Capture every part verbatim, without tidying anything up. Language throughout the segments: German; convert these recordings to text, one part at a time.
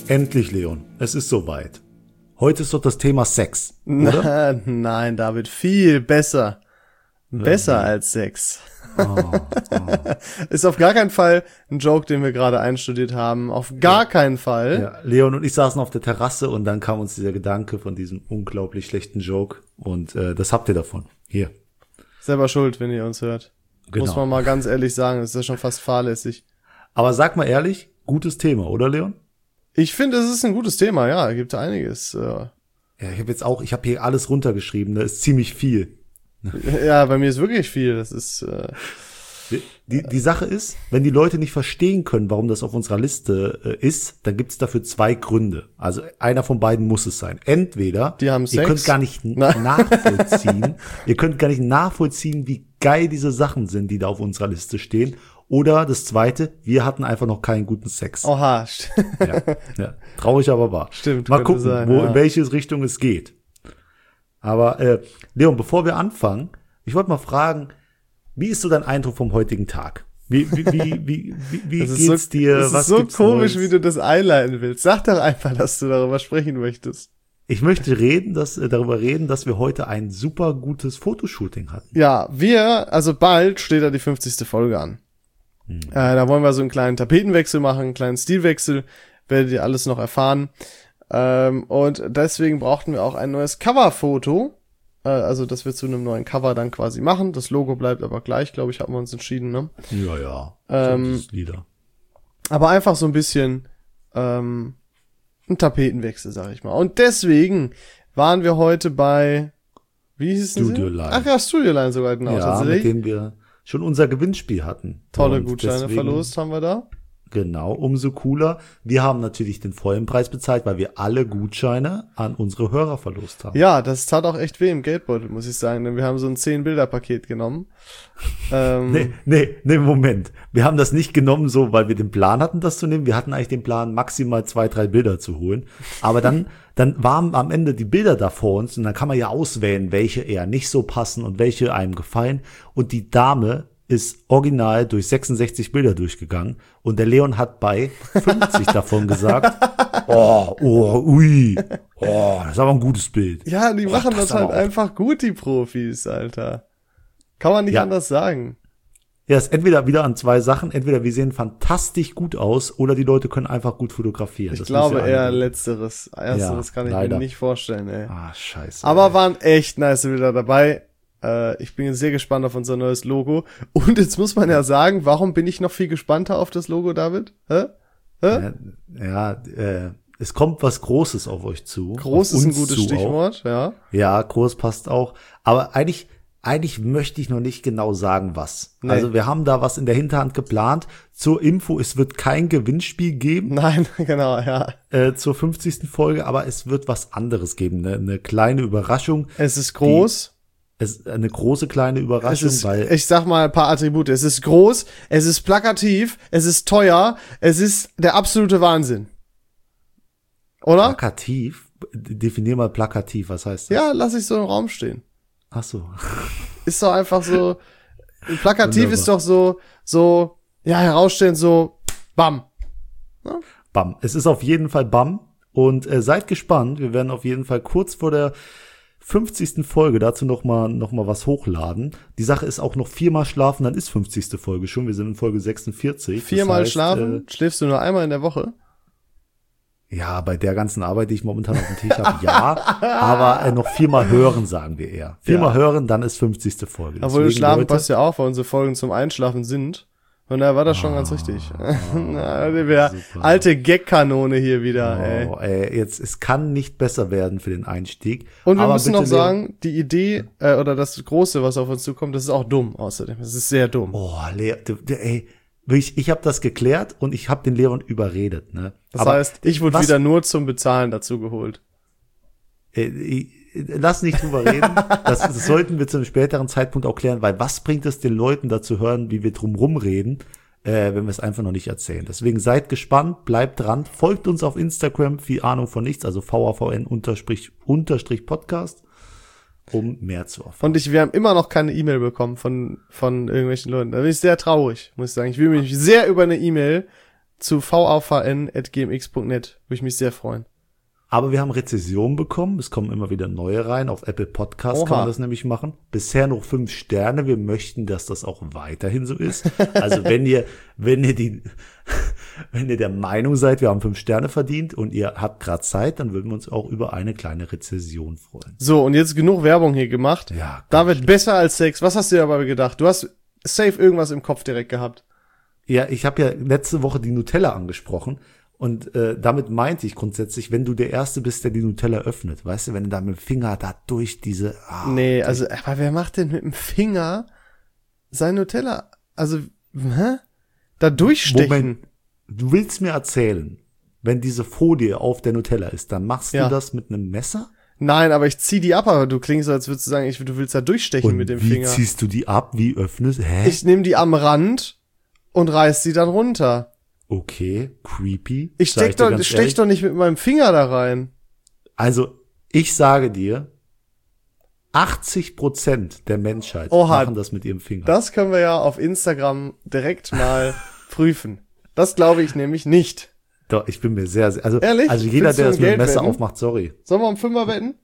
Endlich, Leon. Es ist soweit. Heute ist doch das Thema Sex, oder? Na, nein, David, viel besser. Besser okay. als Sex. Oh, oh. Ist auf gar keinen Fall ein Joke, den wir gerade einstudiert haben. Auf gar ja. keinen Fall. Ja. Leon und ich saßen auf der Terrasse und dann kam uns dieser Gedanke von diesem unglaublich schlechten Joke. Und äh, das habt ihr davon. Hier. Selber schuld, wenn ihr uns hört. Genau. Muss man mal ganz ehrlich sagen. Das ist ja schon fast fahrlässig. Aber sag mal ehrlich, gutes Thema, oder Leon? Ich finde, es ist ein gutes Thema, ja. Gibt einiges. Äh. Ja, ich habe jetzt auch, ich habe hier alles runtergeschrieben. Da ist ziemlich viel. Ja, bei mir ist wirklich viel. Das ist äh, die die Sache ist, wenn die Leute nicht verstehen können, warum das auf unserer Liste äh, ist, dann gibt's dafür zwei Gründe. Also einer von beiden muss es sein. Entweder die haben ihr Sex. könnt gar nicht Nein. nachvollziehen, ihr könnt gar nicht nachvollziehen, wie geil diese Sachen sind, die da auf unserer Liste stehen. Oder das zweite, wir hatten einfach noch keinen guten Sex. Oha. Ja, ja, traurig aber wahr. Stimmt. Mal gucken, sein, wo ja. in welche Richtung es geht. Aber äh, Leon, bevor wir anfangen, ich wollte mal fragen, wie ist so dein Eindruck vom heutigen Tag? Wie wie wie wie wie, wie geht's so, dir? Das Was ist so gibt's komisch, Neues? wie du das einleiten willst. Sag doch einfach, dass du darüber sprechen möchtest. Ich möchte reden, dass äh, darüber reden, dass wir heute ein super gutes Fotoshooting hatten. Ja, wir, also bald steht da die fünfzigste Folge an. Hm. Äh, da wollen wir so einen kleinen Tapetenwechsel machen, einen kleinen Stilwechsel. Werdet ihr alles noch erfahren. Ähm, und deswegen brauchten wir auch ein neues Coverfoto. Also, dass wir zu einem neuen Cover dann quasi machen. Das Logo bleibt aber gleich, glaube ich, haben wir uns entschieden, ne? Ja, ja. Ähm, Lieder. Aber einfach so ein bisschen ähm, ein Tapetenwechsel, sag ich mal. Und deswegen waren wir heute bei, wie hieß es denn? Studio Line. Ach ja, Studio Line sogar, genau. Ja, tatsächlich. mit dem wir schon unser Gewinnspiel hatten. Tolle Und Gutscheine deswegen, verlost haben wir da. Genau, umso cooler. Wir haben natürlich den vollen Preis bezahlt, weil wir alle Gutscheine an unsere Hörer verlost haben. Ja, das tat auch echt weh im Geldbeutel, muss ich sagen, denn wir haben so ein zehn-Bilder-Paket genommen. ähm, Nee, nee, nee, Moment. Wir haben das nicht genommen so, weil wir den Plan hatten, das zu nehmen. Wir hatten eigentlich den Plan, maximal zwei, drei Bilder zu holen. Aber dann, dann waren am Ende die Bilder da vor uns und dann kann man ja auswählen, welche eher nicht so passen und welche einem gefallen. Und die Dame ist original durch sechsundsechzig Bilder durchgegangen und der Leon hat bei fünfzig davon gesagt, oh, oh, ui, oh, das ist aber ein gutes Bild. Ja, die oh, machen das das halt auch. einfach gut, die Profis, Alter. Kann man nicht Ja. anders sagen. Ja, ist entweder wieder an zwei Sachen, entweder wir sehen fantastisch gut aus oder die Leute können einfach gut fotografieren. Ich das glaube muss ja eher angehen. letzteres. Ersteres Ja, kann ich leider. mir nicht vorstellen, ey. Ah, scheiße. Aber ey. waren echt nice Bilder dabei. Äh, ich bin sehr gespannt auf unser neues Logo. Und jetzt muss man ja sagen, warum bin ich noch viel gespannter auf das Logo, David? Hä? Hä? Ja, ja äh, es kommt was Großes auf euch zu. Groß auf ist ein uns gutes zu Stichwort, auch. ja. Ja, groß passt auch. Aber eigentlich, eigentlich möchte ich noch nicht genau sagen, was. Nee. Also wir haben da was in der Hinterhand geplant. Zur Info, es wird kein Gewinnspiel geben Nein, genau, ja. äh, zur fünfzigsten Folge, aber es wird was anderes geben. Ne? Eine kleine Überraschung. Es ist groß. Es ist eine große kleine Es Überraschung, ist, weil ich sag mal ein paar Attribute. Es ist groß, es ist plakativ, es ist teuer, es ist der absolute Wahnsinn. Oder? plakativ. Definier mal plakativ, was heißt das? Ja, lass ich so im Raum stehen. Ach so. Ist doch einfach so, plakativ Wunderbar. ist doch so, so, ja, herausstellen, so, bam. Bam. Es ist auf jeden Fall Bam. Und äh, seid gespannt. Wir werden auf jeden Fall kurz vor der fünfzigsten Folge dazu noch mal, noch mal was hochladen. Die Sache ist auch noch viermal schlafen, dann ist fünfzigste Folge schon. Wir sind in Folge sechsundvierzig. Viermal das heißt, schlafen? Schläfst du nur einmal in der Woche? Äh, ja, bei der ganzen Arbeit, die ich momentan auf dem Tisch habe, ja. Aber äh, noch viermal hören, sagen wir eher. Viermal Ja. hören, dann ist fünfzigste Folge. Obwohl, Deswegen, Schlafen Leute, passt ja auch, weil unsere Folgen zum Einschlafen sind. Von daher war das schon ganz richtig. Na, der super. alte Gag-Kanone hier wieder, ey. Oh, ey, jetzt, es kann nicht besser werden für den Einstieg. Und wir Aber müssen bitte, noch sagen, die Idee äh, oder das Große, was auf uns zukommt, das ist auch dumm außerdem. Das ist sehr dumm. Oh, Lea, du, du, ey, wirklich, ich habe das geklärt und ich habe den Leon überredet, ne? Das Aber heißt, ich wurde was- wieder nur zum Bezahlen dazu geholt. Äh, ich, lass nicht drüber reden. Das, das sollten wir zu einem späteren Zeitpunkt auch klären, weil was bringt es den Leuten dazu hören, wie wir drumrum reden, äh, wenn wir es einfach noch nicht erzählen. Deswegen seid gespannt, bleibt dran, folgt uns auf Instagram, viel Ahnung von nichts, also V A V N unterstrich, unterstrich Podcast, um mehr zu erfahren. Und ich, wir haben immer noch keine E-Mail bekommen von, von irgendwelchen Leuten. Da bin ich sehr traurig, muss ich sagen. Ich will mich sehr über eine E-Mail zu v a v n at g m x punkt net. Würde ich mich sehr freuen. Aber wir haben Rezensionen bekommen. Es kommen immer wieder neue rein. Auf Apple Podcasts Oha. kann man das nämlich machen. Bisher noch fünf Sterne. Wir möchten, dass das auch weiterhin so ist. Also wenn ihr, wenn ihr die, wenn ihr der Meinung seid, wir haben fünf Sterne verdient und ihr habt gerade Zeit, dann würden wir uns auch über eine kleine Rezension freuen. So, und jetzt genug Werbung hier gemacht. Ja, David, besser als Sex. Was hast du dir aber gedacht? Du hast safe irgendwas im Kopf direkt gehabt. Ja, ich habe ja letzte Woche die Nutella angesprochen. Und äh, damit meinte ich grundsätzlich, wenn du der Erste bist, der die Nutella öffnet, weißt du, wenn du da mit dem Finger da durch diese... Ah, Nee, durch, also, aber wer macht denn mit dem Finger sein Nutella? Also, hä? Da durchstechen? Moment, du willst mir erzählen, wenn diese Folie auf der Nutella ist, dann machst Ja. du das mit einem Messer? Nein, aber ich zieh die ab, aber du klingst so, als würdest du sagen, ich, du willst da durchstechen Und mit dem wie Finger. ziehst du die ab? Wie öffnest? Hä? Ich nehme die am Rand und reiß sie dann runter. Okay, creepy. Ich sag steck dir doch, ganz stech ehrlich. doch nicht mit meinem Finger da rein. Also, ich sage dir, achtzig Prozent der Menschheit Oha, machen das mit ihrem Finger. Das können wir ja auf Instagram direkt mal prüfen. Das glaube ich nämlich nicht. Doch, ich bin mir sehr, sehr, also, Ehrlich? also jeder, Willst du der das um mit dem Geld Messer wetten? aufmacht, sorry. Sollen wir um Fünfer wetten?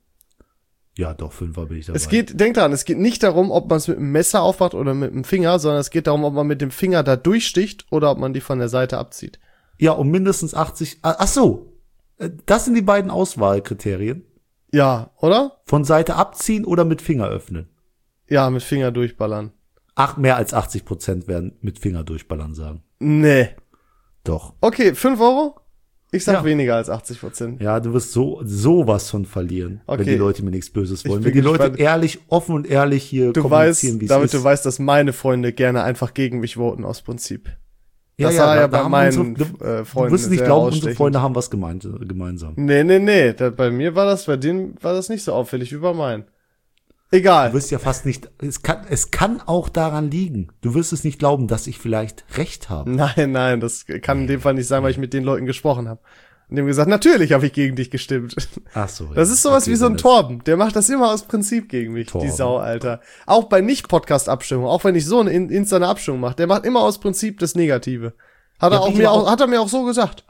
Ja, doch, Fünfer bin ich dabei. Es geht, denk dran, es geht nicht darum, ob man es mit dem Messer aufmacht oder mit dem Finger, sondern es geht darum, ob man mit dem Finger da durchsticht oder ob man die von der Seite abzieht. Ja, um mindestens achtzig, ah, ach so, äh, das sind die beiden Auswahlkriterien. Ja, oder? Von Seite abziehen oder mit Finger öffnen. Ja, mit Finger durchballern. Ach, mehr als achtzig Prozent werden mit Finger durchballern sagen. Nee. Doch. Okay, fünf Euro? Ich sag Ja. weniger als achtzig Prozent. Ja, du wirst so sowas von verlieren, Okay. wenn die Leute mir nichts Böses wollen. Ich Wenn bin die Leute gespannt. ehrlich, offen und ehrlich hier Du weißt, kommunizieren, wie es David, ist. du weißt, dass meine Freunde gerne einfach gegen mich voten aus Prinzip. ja, das ja, war da, ja da bei haben meinen unsere, du, äh, du Freunden wirst nicht sehr glauben, unsere ausstechend. Freunde haben was gemeint, gemeinsam. Nee, nee, nee. Da, bei mir war das, bei denen war das nicht so auffällig wie bei meinen. Egal. Du wirst ja fast nicht, es kann, es kann auch daran liegen. Du wirst es nicht glauben, dass ich vielleicht recht habe. Nein, nein, das kann in dem Fall nicht sein, weil ich mit den Leuten gesprochen habe. Und die haben gesagt, natürlich habe ich gegen dich gestimmt. Ach so. Das ja. ist sowas Okay, wie so ein dann ist- Torben. Der macht das immer aus Prinzip gegen mich, Torben. die Sau, Alter. Auch bei Nicht-Podcast-Abstimmungen, auch wenn ich so eine in- Insta eine Abstimmung mache, der macht immer aus Prinzip das Negative. Hat er Ja, auch ich mir auch. auch, hat er mir auch so gesagt.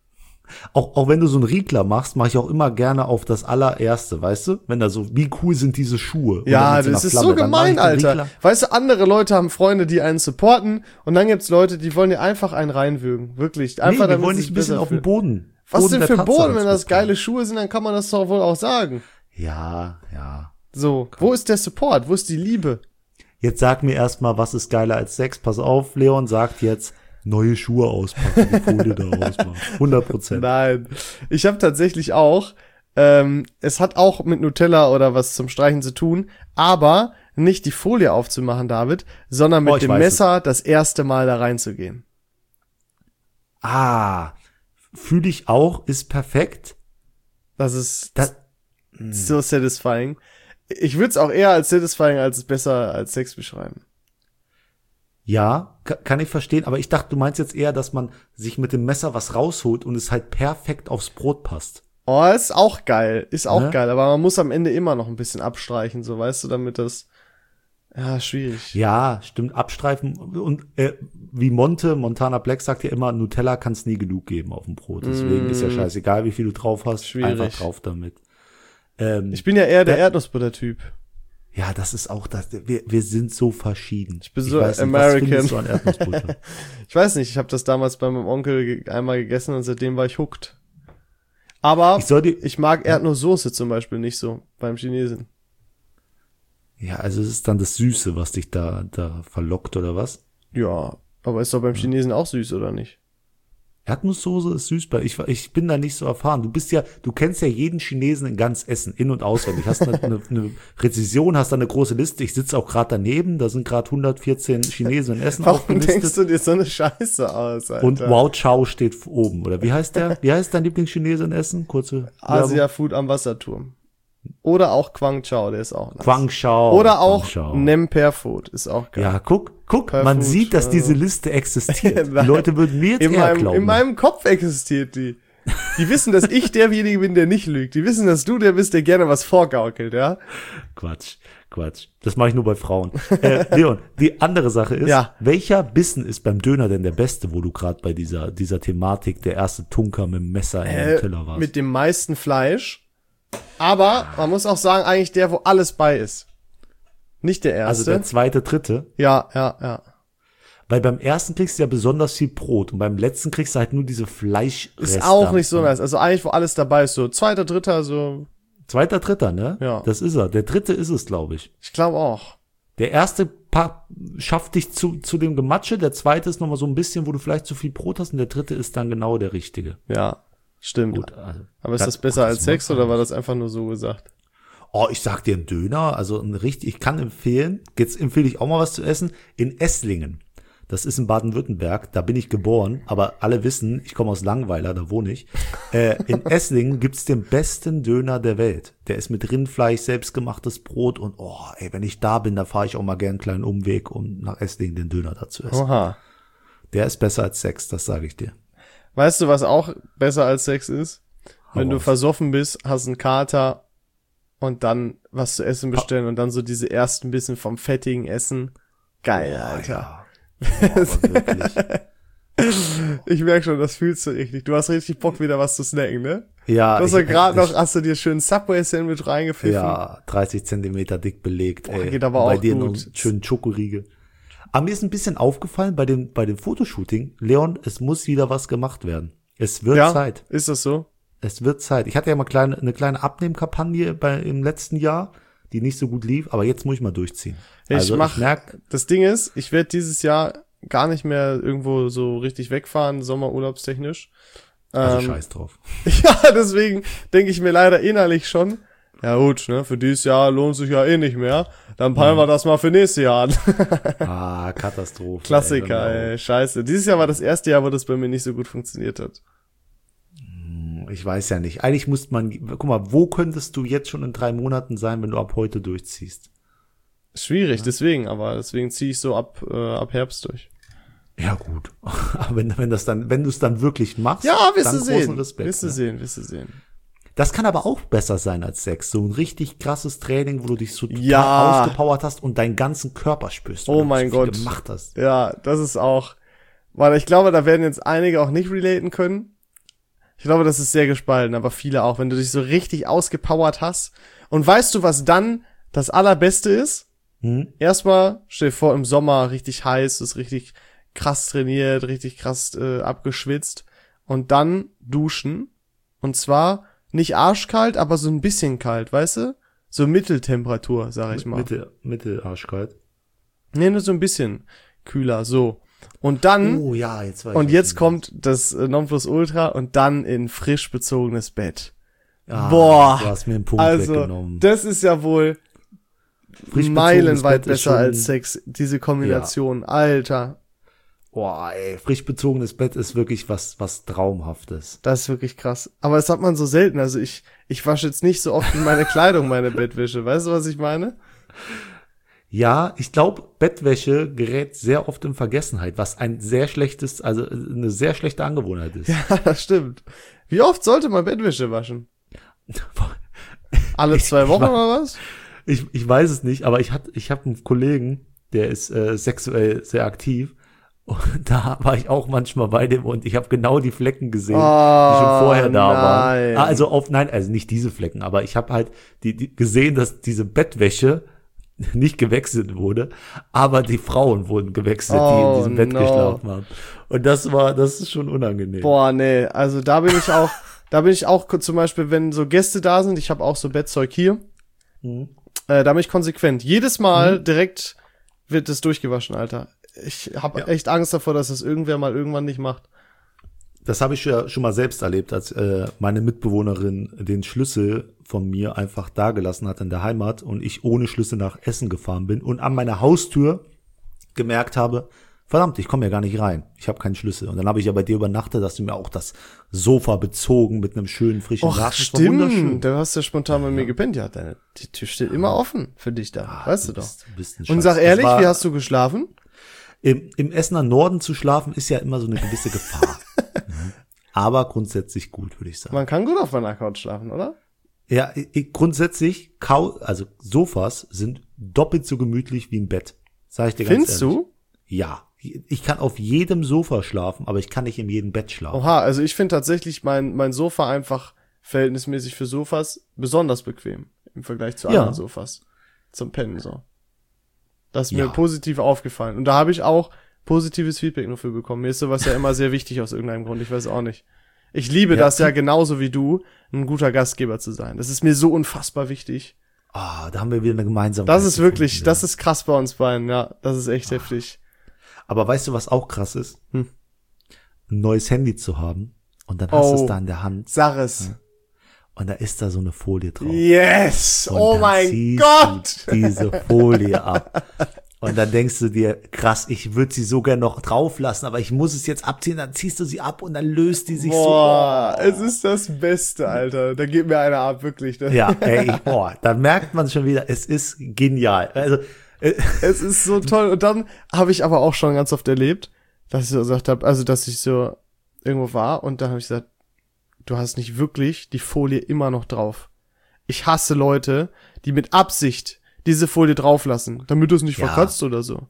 Auch, auch wenn du so einen Riegler machst, mache ich auch immer gerne auf das allererste, weißt du? Wenn da so, wie cool sind diese Schuhe? Ja, Oder mit das einer ist Flamme, so dann mach ich gemein, den Alter. Riegler. Weißt du, andere Leute haben Freunde, die einen supporten und dann gibt's Leute, die wollen dir einfach einen reinwürgen. Wirklich. Einfach, Nee, wir damit wollen sie nicht ein sich bisschen besser auf dem fühlen. Boden. Was Boden denn der für Tatsachen Boden? Wenn das zurückkehren. geile Schuhe sind, dann kann man das doch wohl auch sagen. Ja, ja. So, wo ist der Support? Wo ist die Liebe? Jetzt sag mir erstmal, was ist geiler als Sex? Pass auf, Leon sagt jetzt, neue Schuhe auspacken, die Folie da rausmachen. hundert Prozent. Nein. Ich habe tatsächlich auch, ähm, es hat auch mit Nutella oder was zum Streichen zu tun, aber nicht die Folie aufzumachen, David, sondern mit Oh, ich dem weiß Messer das erste Mal da reinzugehen. Ah, fühle ich auch, ist perfekt. Das ist Das, so satisfying. Ich würde es auch eher als satisfying als besser als Sex beschreiben. ja, ka- kann ich verstehen, aber ich dachte, du meinst jetzt eher, dass man sich mit dem Messer was rausholt und es halt perfekt aufs Brot passt. Oh, ist auch geil, ist auch Ne? geil, aber man muss am Ende immer noch ein bisschen abstreichen, so, weißt du, damit das, ja, schwierig. Ja, stimmt, abstreifen und äh, wie Monte, Montana Black sagt ja immer, Nutella kann es nie genug geben auf dem Brot. Deswegen Mm. ist ja scheißegal, wie viel du drauf hast, Schwierig. einfach drauf damit. Ähm, Ich bin ja eher der Da- Erdnussbutter-Typ. ja, das ist auch das. Wir, wir sind so verschieden. Ich bin so weiß nicht, American. Was findest du an Erdnussbutter? Ich weiß nicht, ich habe das damals bei meinem Onkel ge- einmal gegessen und seitdem war ich hooked. Aber Ich soll dir, ich mag Erdnusssoße zum Beispiel nicht so beim Chinesen. ja, also es ist dann das Süße, was dich da, da verlockt oder was? Ja, aber ist doch beim Chinesen auch süß, oder nicht? Erdnusssoße ist süß, bei ich, ich bin da nicht so erfahren. Du bist ja, du kennst ja jeden Chinesen in ganz Essen, in- und auswendig. Hast eine, eine, eine Rezession, hast da eine große Liste. Ich sitze auch gerade daneben, da sind gerade hundertvierzehn Chinesen in Essen Warum aufgelistet. denkst du dir so eine Scheiße aus, Alter? Und Wow Chow steht oben, oder wie heißt der? Wie heißt dein Lieblingschinese in Essen? Kurze Asia Food am Wasserturm. Oder auch Quang Chao, der ist auch nice. Guangzhou. Oder auch Guangzhou. Nemper Food, ist auch geil. Ja, guck, guck, Per man Food, sieht, dass äh, diese Liste existiert. Die Nein. Leute würden mir jetzt In eher meinem, glauben. in meinem Kopf existiert die. Die wissen, dass ich derjenige bin, der nicht lügt. Die wissen, dass du der bist, der gerne was vorgaukelt, ja? Quatsch, Quatsch. Das mache ich nur bei Frauen. äh, Leon, die andere Sache ist, Ja. welcher Bissen ist beim Döner denn der beste, wo du gerade bei dieser, dieser Thematik der erste Tunker mit dem Messer in Äh, den Teller warst? mit dem meisten Fleisch. Aber man muss auch sagen, eigentlich der, wo alles bei ist. Nicht der also erste. der zweite, dritte. ja, ja, ja. Weil beim ersten kriegst du ja besonders viel Brot und beim letzten kriegst du halt nur diese Fleischreste. Ist auch nicht so nice. Also eigentlich, wo alles dabei ist, so zweiter, dritter, so, Zweiter, dritter, ne? Ja. Das ist er. Der dritte ist es, glaube ich. ich glaube auch. Der erste pa- schafft dich zu, zu dem Gematsche, der zweite ist nochmal so ein bisschen, wo du vielleicht zu viel Brot hast und der dritte ist dann genau der richtige. Ja, stimmt. Gut, also, Aber ist dann- das besser Ach, als das Sex macht oder war man das einfach nur so gesagt? Oh, ich sag dir, ein Döner, also ein richtig, ich kann empfehlen, jetzt empfehle ich auch mal was zu essen, in Esslingen. Das ist in Baden-Württemberg, da bin ich geboren, aber alle wissen, ich komme aus Langweiler, da wohne ich. Äh, in Esslingen gibt's den besten Döner der Welt. Der ist mit Rindfleisch, selbstgemachtes Brot und oh, ey, wenn ich da bin, da fahre ich auch mal gern einen kleinen Umweg, um nach Esslingen den Döner da zu essen. Oha. Der ist besser als Sex, das sage ich dir. Weißt du, was auch besser als Sex ist? Wenn Hau du raus. versoffen bist, hast einen Kater und dann was zu essen bestellen und dann so diese ersten bisschen vom fettigen Essen. Geil, Oh, Alter. ja. Oh, aber wirklich. Ich merk schon, das fühlst du richtig. Du hast richtig Bock, wieder was zu snacken, ne? Ja, Du hast ja ich- gerade ich- noch, hast du dir schön Subway-Sandwich reingepfiffen. Ja, dreißig Zentimeter dick belegt. Boah, ey. geht aber bei auch dir gut. noch einen schönen Schokoriegel. Aber mir ist ein bisschen aufgefallen bei dem, bei dem Fotoshooting, Leon, es muss wieder was gemacht werden. Es wird Ja, Zeit. ist das so? Es wird Zeit. Ich hatte ja mal kleine, eine kleine Abnehmkampagne bei, im letzten Jahr, die nicht so gut lief, aber jetzt muss ich mal durchziehen. Ich also mach- ich merk, Das Ding ist, ich werde dieses Jahr gar nicht mehr irgendwo so richtig wegfahren, sommerurlaubstechnisch. also Ähm, scheiß drauf. Ja, deswegen denke ich mir leider innerlich schon, ja gut, ne, für dieses Jahr lohnt sich ja eh nicht mehr. Dann peilen wir das mal für nächstes Jahr an. Ah, Katastrophe. Klassiker, ey, hör mir ey, scheiße. Dieses Jahr war das erste Jahr, wo das bei mir nicht so gut funktioniert hat. auf. Ich weiß ja nicht. Eigentlich muss man, guck mal, wo könntest du jetzt schon in drei Monaten sein, wenn du ab heute durchziehst? Schwierig, deswegen, aber deswegen ziehe ich so ab, äh, ab Herbst durch. Ja, gut. Aber wenn, wenn das dann, wenn du es dann wirklich machst, Ja, wirst dann du großen sehen. Respekt, Wirst du ne? sehen, wirst du sehen. Das kann aber auch besser sein als Sex. So ein richtig krasses Training, wo du dich so total Ja. ausgepowert hast und deinen ganzen Körper spürst. Oh weil du mein so viel Gott. gemacht hast. Ja, das ist auch, weil ich glaube, da werden jetzt einige auch nicht relaten können. Ich glaube, das ist sehr gespalten, aber viele auch, wenn du dich so richtig ausgepowert hast. Und weißt du, was dann das Allerbeste ist? Hm? Erstmal, stell dir vor, im Sommer richtig heiß, ist richtig krass trainiert, richtig krass äh, abgeschwitzt. Und dann duschen. Und zwar nicht arschkalt, aber so ein bisschen kalt, weißt du? So Mitteltemperatur, sag ich mal. Mitte, Mitte Arschkalt. Nee, nur so ein bisschen kühler, so. Und dann, Oh ja, jetzt war ich. und was jetzt du kommt das äh, Nonplusultra und dann in frisch bezogenes Bett. meinst. Ah, Boah. Du hast mir einen Punkt Also, weggenommen. das ist ja wohl Frisch bezogenes meilenweit Bett ist besser schon- als Sex, diese Kombination. Alter, Boah, ey, frisch bezogenes Bett ist wirklich was, was Traumhaftes. das ist wirklich krass. Aber das hat man so selten. Also ich, ich wasche jetzt nicht so oft in meine Kleidung meine Bettwäsche. Weißt du, was ich meine? Ja, ich glaube, Bettwäsche gerät sehr oft in Vergessenheit, was ein sehr schlechtes, also eine sehr schlechte Angewohnheit ist. Ja, das stimmt. Wie oft sollte man Bettwäsche waschen? Alle zwei Wochen oder was? Ich, ich weiß es nicht, aber ich hatte, ich habe einen Kollegen, der ist äh, sexuell sehr aktiv. Und da war ich auch manchmal bei dem und ich habe genau die Flecken gesehen, die schon vorher da nein. waren. Ah, also auf, nein, also nicht diese Flecken, aber ich habe halt die, die gesehen, dass diese Bettwäsche nicht gewechselt wurde, aber die Frauen wurden gewechselt, die Oh, in diesem Bett no. geschlafen haben. Und das war, das ist schon unangenehm. Boah, nee, also da bin ich auch, da bin ich auch zum Beispiel, wenn so Gäste da sind, ich habe auch so Bettzeug hier, Mhm. äh, da bin ich konsequent. Jedes Mal direkt wird es durchgewaschen, Alter. Ich habe Ja. echt Angst davor, dass das irgendwer mal irgendwann nicht macht. Das habe ich ja schon mal selbst erlebt, als äh, meine Mitbewohnerin den Schlüssel von mir einfach dagelassen hat in der Heimat und ich ohne Schlüssel nach Essen gefahren bin und an meiner Haustür gemerkt habe, verdammt, ich komme ja gar nicht rein. Ich habe keinen Schlüssel. Und dann habe ich ja bei dir übernachtet, hast du mir auch das Sofa bezogen mit einem schönen frischen Och, Rasen. Das war wunderschön. stimmt. Du hast ja spontan bei mir gepennt. Ja, deine, die Tür steht immer offen für dich da. Ah, weißt du doch. bist- du bist ein Und Schatz. sag Das ehrlich, war- wie hast du geschlafen? Im, Im Essener Norden zu schlafen ist ja immer so eine gewisse Gefahr. Mhm. Aber grundsätzlich gut, würde ich sagen. Man kann gut auf meiner Couch schlafen, oder? Ja, ich, grundsätzlich, Kau also Sofas sind doppelt so gemütlich wie ein Bett. Sag ich dir ganz Findest ehrlich. du? Ja. Ich kann auf jedem Sofa schlafen, aber ich kann nicht in jedem Bett schlafen. Oha, also ich finde tatsächlich mein, mein Sofa einfach verhältnismäßig für Sofas besonders bequem im Vergleich zu Ja. anderen Sofas. Zum Pennen so. Das ist mir Ja. positiv aufgefallen. Und da habe ich auch positives Feedback nur für bekommen. Mir ist sowas ja immer sehr wichtig aus irgendeinem Grund. Ich weiß auch nicht. Ich liebe Ja. das ja genauso wie du, ein guter Gastgeber zu sein. Das ist mir so unfassbar wichtig. Ah, da haben wir wieder eine Gemeinsamkeit. Das ist wirklich, gefunden, das ist krass bei uns beiden, ja. Das ist echt heftig. Aber weißt du, was auch krass ist? Hm. Ein neues Handy zu haben und dann hast du Oh. es da in der Hand Sag es. und da ist da so eine Folie drauf. Yes! Und Oh dann mein ziehst Gott! du diese Folie ab. Und dann denkst du dir, krass, ich würde sie sogar noch drauf lassen, aber ich muss es jetzt abziehen, dann ziehst du sie ab und dann löst die sich Boah, so. es ist das Beste, Alter. Da geht mir einer ab, wirklich. Ne? Ja, ey, ich, boah, da merkt man schon wieder, es ist genial. Also, äh, Es ist so toll. Und dann habe ich aber auch schon ganz oft erlebt, dass ich so gesagt habe, also dass ich so irgendwo war und dann habe ich gesagt, du hast nicht wirklich die Folie immer noch drauf. Ich hasse Leute, die mit Absicht diese Folie drauflassen, damit es nicht Ja. verkratzt oder so.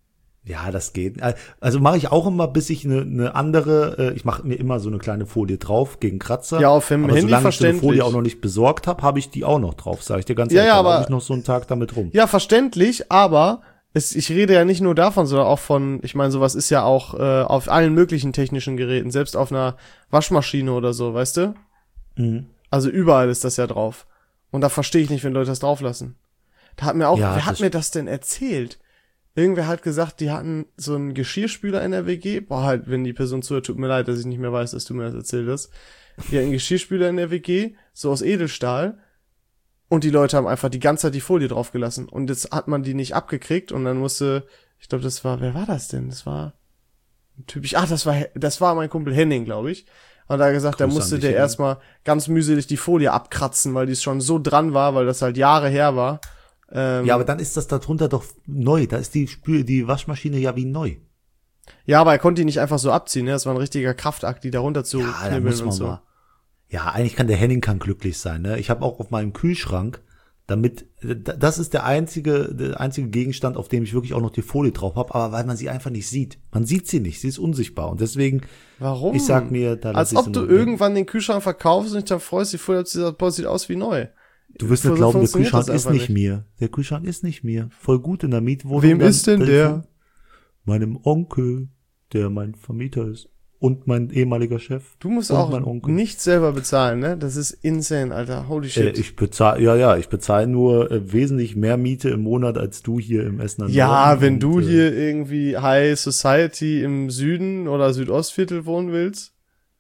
ja, das geht. Also mache ich auch immer, bis ich eine, eine andere, äh, ich mache mir immer so eine kleine Folie drauf gegen Kratzer. Ja, auf dem aber Handy solange ich so eine verständlich. Folie auch noch nicht besorgt habe, habe ich die auch noch drauf, sage ich dir ganz Ja, ehrlich. ja, Da laufe aber- ich noch so einen Tag damit rum. Ja, verständlich, aber es, ich rede ja nicht nur davon, sondern auch von, ich meine, sowas ist ja auch äh, auf allen möglichen technischen Geräten, selbst auf einer Waschmaschine oder so, weißt du? Mhm. Also überall ist das ja drauf. Und da verstehe ich nicht, wenn Leute das drauflassen. Da hat mir auch, Ja, wer hat das- mir das denn erzählt? Irgendwer hat gesagt, die hatten so einen Geschirrspüler in der W G. Boah, halt, wenn die Person zuhört, tut mir leid, dass ich nicht mehr weiß, dass du mir das erzählt hast. Die hatten einen Geschirrspüler in der W G, so aus Edelstahl. Und die Leute haben einfach die ganze Zeit die Folie draufgelassen. Und jetzt hat man die nicht abgekriegt und dann musste, ich glaube, das war, wer war das denn? Das war typisch, ach, das war, das war mein Kumpel Henning, glaube ich. Und da hat er gesagt, da Grüße musste an dich, der Henning. erstmal ganz mühselig die Folie abkratzen, weil die schon so dran war, weil das halt Jahre her war. Ähm, Ja, aber dann ist das darunter doch neu. Da ist die Spül, die Waschmaschine ja wie neu. ja, aber er konnte die nicht einfach so abziehen, ne? Das war ein richtiger Kraftakt, die da runter zu Ja, da knibbeln muss und man so. mal. Ja, eigentlich kann der Henning kann glücklich sein. Ne? Ich habe auch auf meinem Kühlschrank, damit, das ist der einzige, der einzige Gegenstand, auf dem ich wirklich auch noch die Folie drauf habe, aber weil man sie einfach nicht sieht. Man sieht sie nicht, sie ist unsichtbar und deswegen, Warum? ich sag mir, da Als lass ich ob sie du nur- irgendwann den Kühlschrank verkaufst und dich dann freust, die Folie abziehst, boah, sieht aus wie neu. Du wirst So nicht glauben, der funktioniert Kühlschrank das ist einfach nicht mir. Der Kühlschrank ist nicht mir. Voll gut in der Mietwohnung. Wem dann- ist denn dann der? von Meinem Onkel, der mein Vermieter ist. Und mein ehemaliger Chef. Du musst und auch mein Onkel. nichts selber bezahlen, ne? Das ist insane, Alter. Holy Äh, shit. ich bezahle, ja, ja, ich bezahle nur äh, wesentlich mehr Miete im Monat als du hier im Essener ja, Norden. wenn Und, du äh, hier irgendwie High Society im Süden oder Südostviertel wohnen willst,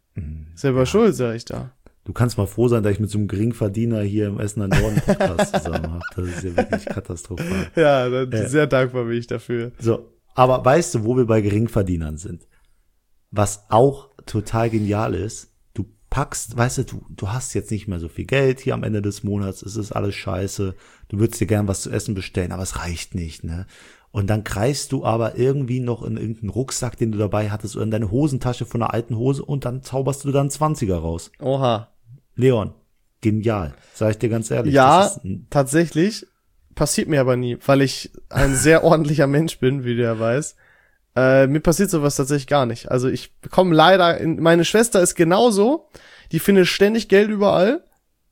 selber schuld, sag ich da. Du kannst mal froh sein, dass ich mit so einem Geringverdiener hier im Essener Norden Podcast zusammen habe. Das ist ja wirklich katastrophal. Ja, da, Äh. sehr dankbar bin ich dafür. So, aber weißt du, wo wir bei Geringverdienern sind? Was auch total genial ist, du packst, weißt du, du, du hast jetzt nicht mehr so viel Geld hier am Ende des Monats, es ist alles scheiße, du würdest dir gern was zu essen bestellen, aber es reicht nicht, ne? Und dann greifst du aber irgendwie noch in irgendeinen Rucksack, den du dabei hattest, oder in deine Hosentasche von einer alten Hose und dann zauberst du dann Zwanziger raus. Oha. Leon, genial, sag ich dir ganz ehrlich. Ja, das ist ein, tatsächlich. Passiert mir aber nie, weil ich ein sehr ordentlicher Mensch bin, wie du ja weißt. Äh, mir passiert sowas tatsächlich gar nicht. Also ich bekomme leider, in, meine Schwester ist genauso, die findet ständig Geld überall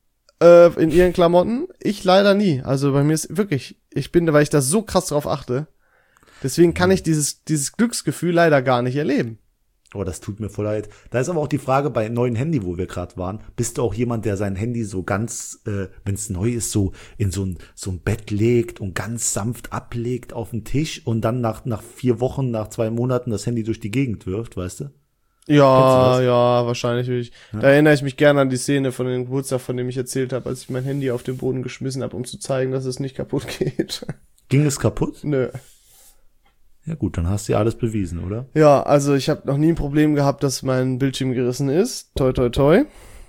äh, in ihren Klamotten. Ich leider nie. Also bei mir ist wirklich, ich bin, weil ich da so krass drauf achte. Deswegen kann ich dieses dieses Glücksgefühl leider gar nicht erleben. Oh, das tut mir voll leid. Da ist aber auch die Frage bei neuen Handy, wo wir gerade waren. Bist du auch jemand, der sein Handy so ganz, äh, wenn es neu ist, so in so ein so ein Bett legt und ganz sanft ablegt auf den Tisch und dann nach nach vier Wochen, nach zwei Monaten das Handy durch die Gegend wirft, weißt du? Ja, das? ja, wahrscheinlich will ich. Da erinnere ich mich gerne an die Szene von dem Geburtstag, von dem ich erzählt habe, als ich mein Handy auf den Boden geschmissen habe, um zu zeigen, dass es nicht kaputt geht. Ging es kaputt? Nö. Ja gut, dann hast du ja alles bewiesen, oder? Ja, also ich habe noch nie ein Problem gehabt, dass mein Bildschirm gerissen ist. Toi, toi, toi.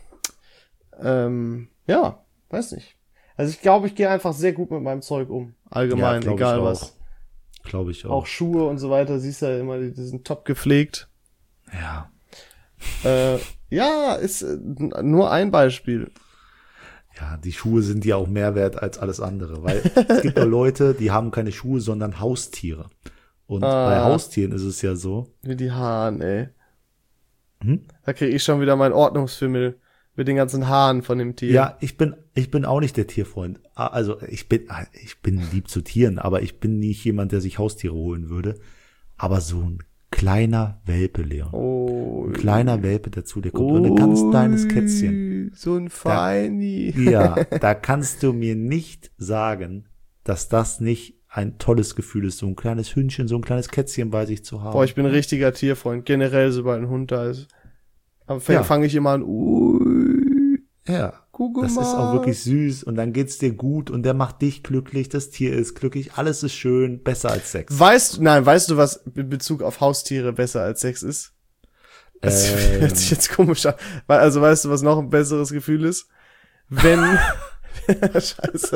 Ähm, ja, weiß nicht. Also ich glaube, ich gehe einfach sehr gut mit meinem Zeug um. Allgemein, glaub egal ich was. auch. Glaube ich auch. Auch Schuhe und so weiter, siehst du ja immer, die, die sind top gepflegt. Ja. Äh, ja, ist äh, nur ein Beispiel. Ja, die Schuhe sind ja auch mehr wert als alles andere, weil es gibt ja Leute, die haben keine Schuhe, sondern Haustiere. Und Ah. bei Haustieren ist es ja so. Wie die Haaren, ey. Hm? Da kriege ich schon wieder meinen Ordnungsfimmel mit den ganzen Haaren von dem Tier. Ja, ich bin, ich bin auch nicht der Tierfreund. Ah, Also ich bin, ich bin lieb zu Tieren, aber ich bin nicht jemand, der sich Haustiere holen würde. Aber so ein kleiner Welpe, Leon. Oh. Ein kleiner Welpe, der zu dir kommt. Und ein ganz kleines Kätzchen. So ein Feini. Ja, da kannst du mir nicht sagen, dass das nicht ein tolles Gefühl ist, so ein kleines Hündchen, so ein kleines Kätzchen bei sich zu haben. Boah, ich bin ein richtiger Tierfreund. Generell, sobald ein Hund da ist. Aber fange Ja. fang ich immer an, ui, Ja, guck das mal. ist auch wirklich süß und dann geht's dir gut und der macht dich glücklich, das Tier ist glücklich, alles ist schön, besser als Sex. Weißt du, nein, weißt du, was in Bezug auf Haustiere besser als Sex ist? Das Ähm. hört sich jetzt komisch an. Weil- Also weißt du, was noch ein besseres Gefühl ist? Wenn, scheiße.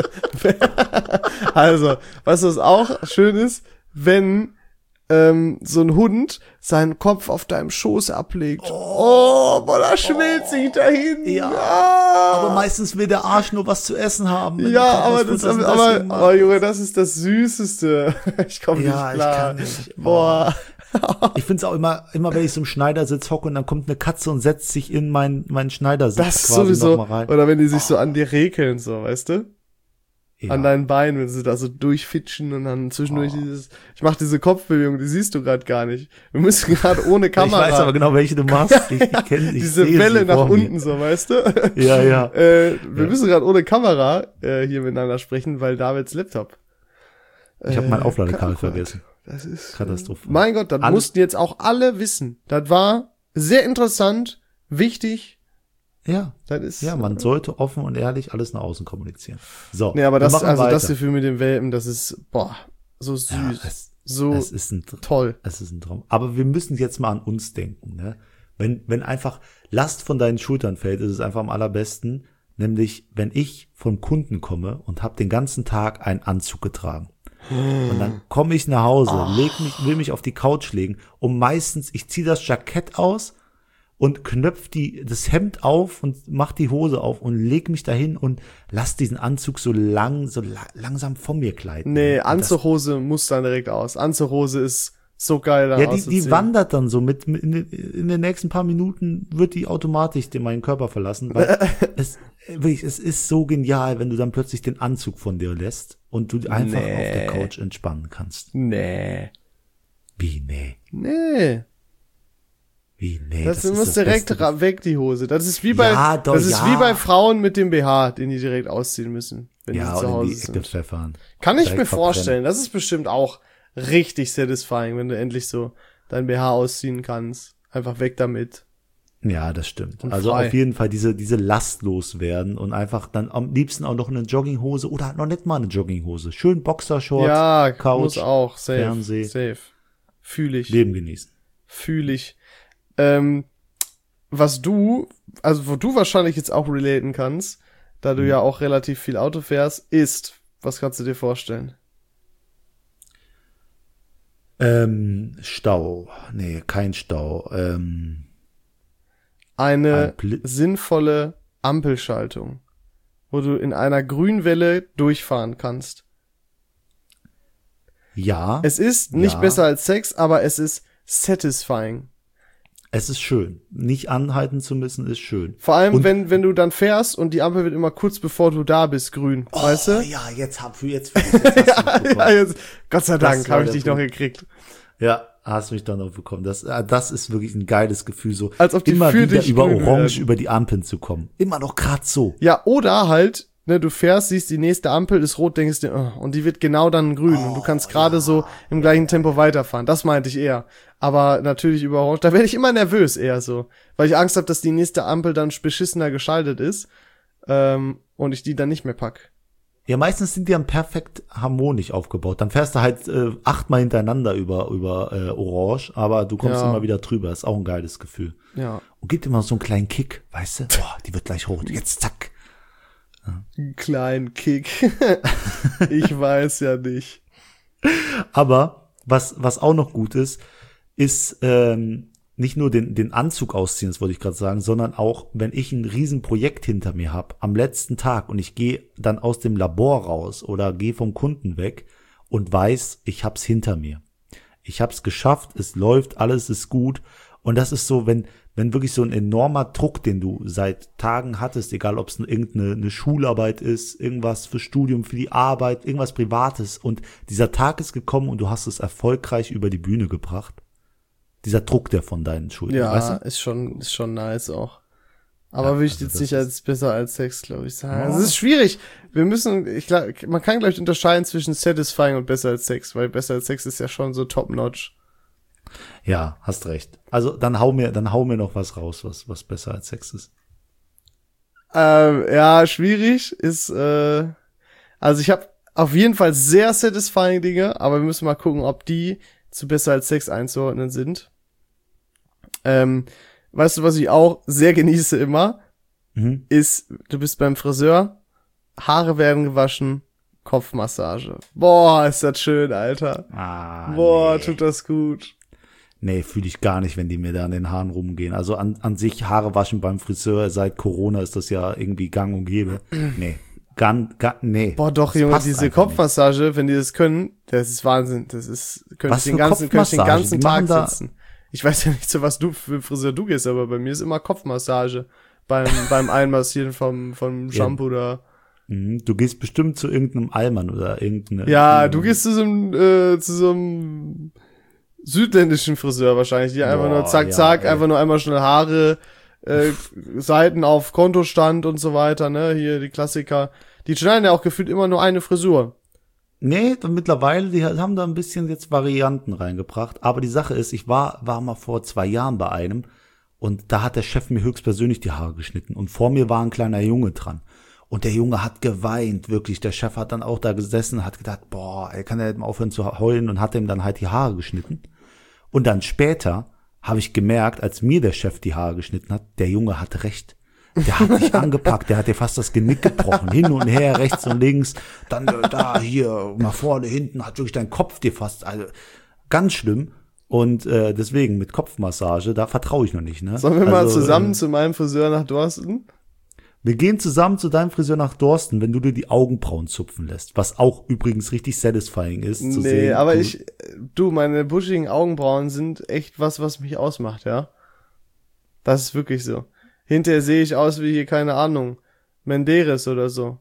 Also, weißt du, was auch schön ist? Wenn ähm, so ein Hund seinen Kopf auf deinem Schoß ablegt. Oh, boah, da schmilzt sich dahin. Ja, Ah. Aber meistens will der Arsch nur was zu essen haben. Wenn Ja, du aber was das, Gutes und aber, deswegen aber, mal- oh, Junge, das ist das Süßeste. Ich komme Ja, nicht klar. ich kann nicht. Boah. Ich find's auch immer, immer wenn ich so im Schneidersitz hocke und dann kommt eine Katze und setzt sich in meinen meinen Schneidersitz Das ist quasi sowieso, noch mal rein. oder wenn die sich so an dir rekeln, so, weißt du? Ja. An deinen Beinen, wenn sie da so durchfitschen und dann zwischendurch Oh. dieses, ich mach diese Kopfbewegung, die siehst du gerade gar nicht. Wir müssen gerade ohne Kamera. Ich weiß aber genau, welche du machst. Ich, ich kenne ich diese sehe Welle sie nach vor mir. unten, so, weißt du? Ja, ja. Äh, wir Ja. müssen gerade ohne Kamera äh, hier miteinander sprechen, weil Davids Laptop. Ich habe mein Äh, Aufladekabel Gott, vergessen. Das ist Katastrophe. Mein Gott, das Alle- mussten jetzt auch alle wissen. Das war sehr interessant, wichtig. Ja. Das ist Ja, man sollte offen und ehrlich alles nach außen kommunizieren. So. Nee, aber wir das, machen also weiter. das Gefühl mit dem Welpen, das ist, boah, so süß, Ja, es, so es ist ein toll. Es ist ein Traum. Aber wir müssen jetzt mal an uns denken, ne? Wenn, wenn einfach Last von deinen Schultern fällt, ist es einfach am allerbesten. Nämlich, wenn ich vom Kunden komme und habe den ganzen Tag einen Anzug getragen. Und dann komme ich nach Hause, leg mich, will mich auf die Couch legen und meistens, ich ziehe das Jackett aus und knöpf die, das Hemd auf und mach die Hose auf und leg mich dahin und lass diesen Anzug so lang, so la langsam von mir gleiten. Nee, Und das- Anzughose muss dann direkt aus. Anzughose ist so geil da Ja, die, die auszuziehen. wandert dann so mit, mit in, den- in den nächsten paar Minuten wird die automatisch den meinen Körper verlassen, weil es, wirklich, es ist so genial, wenn du dann plötzlich den Anzug von dir lässt und du einfach Nee. auf der Couch entspannen kannst. Nee. Wie, nee, Nee. wie, nee. Das, ist muss das direkt Beste. ra- weg, die Hose. Das ist wie bei, Ja, doch, das ist ja. wie bei Frauen mit dem B H, den die direkt ausziehen müssen, wenn Ja, sie zu und in Hause die Ecke sind. pfeffern. Kann ich Direkt mir verbrennen. vorstellen. Das ist bestimmt auch richtig satisfying, wenn du endlich so dein B H ausziehen kannst. Einfach weg damit. Ja, das stimmt. Und Also frei. auf jeden Fall diese, diese Last loswerden und einfach dann am liebsten auch noch eine Jogginghose oder noch nicht mal eine Jogginghose. Schön Boxershorts, Ja, Couch, muss auch. Safe. Fernseh. Safe. Fühl ich. Leben genießen. Fühl ich. Ähm, was du, also wo du wahrscheinlich jetzt auch relaten kannst, da du Mhm. ja auch relativ viel Auto fährst, ist, was kannst du dir vorstellen? Ähm, Stau. Nee, kein Stau. Ähm, Eine Ein Blitz. sinnvolle Ampelschaltung, wo du in einer Grünwelle durchfahren kannst. ja, es, Es ist nicht Ja. besser als Sex, aber es ist satisfying. ist schön. Nicht anhalten zu müssen, ist schön. Vor allem, Und- wenn, wenn du dann fährst und die Ampel wird immer kurz bevor du da bist grün, weißt du? Oh, ja, jetzt hab du jetzt, jetzt hast du mich Ja, bekommen. jetzt, Gott sei Dank war habe ich der dich noch Punkt. gekriegt. Ja, hast mich dann noch bekommen. Das, äh, das ist wirklich ein geiles Gefühl, so Als ob die immer für wieder dich über grün Orange werden. über die Ampeln zu kommen. Immer noch grad so. Ja, oder halt, ne, du fährst, siehst die nächste Ampel ist rot, denkst dir, oh, und die wird genau dann grün und du kannst gerade so im gleichen Tempo weiterfahren. Das meinte ich eher. Aber natürlich über Orange, da werde ich immer nervös eher so, weil ich Angst habe, dass die nächste Ampel dann beschissener geschaltet ist ähm, und ich die dann nicht mehr pack. Ja, meistens sind die dann perfekt harmonisch aufgebaut. Dann fährst du halt äh, achtmal hintereinander über über äh, Orange, aber du kommst Ja. immer wieder drüber. Ist auch ein geiles Gefühl. Ja, Und gibt immer so einen kleinen Kick, weißt du? Boah, die wird gleich rot. Jetzt zack. einen kleinen Kick. Ich weiß ja nicht. Aber was was auch noch gut ist, ist ähm, nicht nur den, den Anzug ausziehen, das wollte ich gerade sagen, sondern auch, wenn ich ein Riesenprojekt hinter mir habe, am letzten Tag und ich gehe dann aus dem Labor raus oder gehe vom Kunden weg und weiß, ich hab's hinter mir. Ich hab's geschafft, es läuft, alles ist gut. Und das ist so, wenn, wenn wirklich so ein enormer Druck, den du seit Tagen hattest, egal ob es irgendeine eine Schularbeit ist, irgendwas für Studium, für die Arbeit, irgendwas Privates und dieser Tag ist gekommen und du hast es erfolgreich über die Bühne gebracht. Dieser Druck, der von deinen Schultern, Ja, weißt du? ist schon, ist schon nice auch. Aber Ja, würde ich also jetzt das nicht ist- als besser als Sex, glaube ich, sagen. Ja. Es ist schwierig. Wir müssen, ich glaube, man kann gleich unterscheiden zwischen satisfying und besser als Sex, weil besser als Sex ist ja schon so top-notch. Ja, hast recht. Also dann hau mir, dann hau mir noch was raus, was, was besser als Sex ist. Ähm, ja, schwierig ist, äh, also ich habe auf jeden Fall sehr satisfying Dinge, aber wir müssen mal gucken, ob die zu besser als Sex einzuordnen sind. Ähm, weißt du, was ich auch sehr genieße immer, Mhm. ist, du bist beim Friseur, Haare werden gewaschen, Kopfmassage. Boah, ist das schön, Alter. Ah, Boah, nee. tut das gut. Nee, fühle ich gar nicht, wenn die mir da an den Haaren rumgehen. Also an, an sich Haare waschen beim Friseur, seit Corona ist das ja irgendwie gang und gäbe. Nee, gan, gan, nee. Boah, doch, Das Junge, passt diese einfach Kopfmassage, wenn die das können, das ist Wahnsinn. Das ist, könnte Was ich den für ganzen, könnte ich den Kopfmassage? ganzen Die Tag machen da- sitzen. Ich weiß ja nicht, zu was du für einen Friseur du gehst, aber bei mir ist immer Kopfmassage beim, beim Einmassieren vom, vom Shampoo da. Mhm, du gehst bestimmt zu irgendeinem Allmann oder irgendeine. Ja, du gehst zu so einem, äh, zu so einem südländischen Friseur wahrscheinlich, die einfach Boah, nur zack, ja, zack, ey. einfach nur einmal schnell Haare, äh, Seiten auf Kontostand und so weiter, ne, hier die Klassiker. Die schneiden ja auch gefühlt immer nur eine Frisur. Nee, und mittlerweile, die haben da ein bisschen jetzt Varianten reingebracht. Aber die Sache ist, ich war, war mal vor zwei Jahren bei einem und da hat der Chef mir höchstpersönlich die Haare geschnitten. Und vor mir war ein kleiner Junge dran. Und der Junge hat geweint, wirklich. Der Chef hat dann auch da gesessen, hat gedacht, boah, ey, kann er mal aufhören zu heulen und hat ihm dann halt die Haare geschnitten. Und dann später habe ich gemerkt, als mir der Chef die Haare geschnitten hat, der Junge hatte recht. Der hat sich angepackt, der hat dir fast das Genick gebrochen, hin und her, rechts und links, dann äh, da, hier, mal vorne, hinten, hat wirklich dein Kopf dir fast, also ganz schlimm. Und äh, deswegen mit Kopfmassage, da vertraue ich noch nicht. Ne? Sollen wir mal Also, zusammen äh, zu meinem Friseur nach Dorsten? Wir gehen zusammen zu deinem Friseur nach Dorsten, wenn du dir die Augenbrauen zupfen lässt, was auch übrigens richtig satisfying ist. Zu Nee, sehen, aber du, ich, du, meine buschigen Augenbrauen sind echt was, was mich ausmacht, ja. Das ist wirklich so. Hinterher sehe ich aus wie hier, keine Ahnung, Menderes oder so.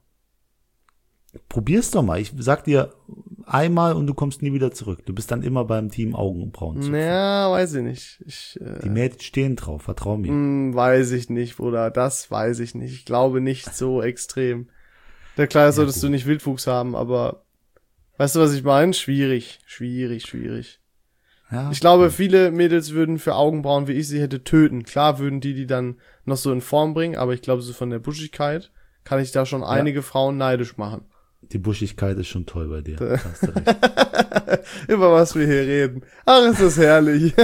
Probier's doch mal. Ich sag dir einmal und du kommst nie wieder zurück. Du bist dann immer beim Team Augenbrauen zupfen. Naja, weiß ich nicht. Ich, äh, Die Mädels stehen drauf, vertrau mir. hm, weiß ich nicht, Bruder. Das weiß ich nicht. Ich glaube nicht so extrem. Na klar, solltest gut. du nicht Wildwuchs haben, aber weißt du, was ich meine? Schwierig, schwierig, schwierig. Ja. Ich glaube, viele Mädels würden für Augenbrauen, wie ich sie hätte, töten. Klar würden die die dann noch so in Form bringen, aber ich glaube, so von der Buschigkeit kann ich da schon einige Frauen neidisch machen. Die Buschigkeit ist schon toll bei dir. Da hast du recht. Über was wir hier reden. Ach, ist das herrlich.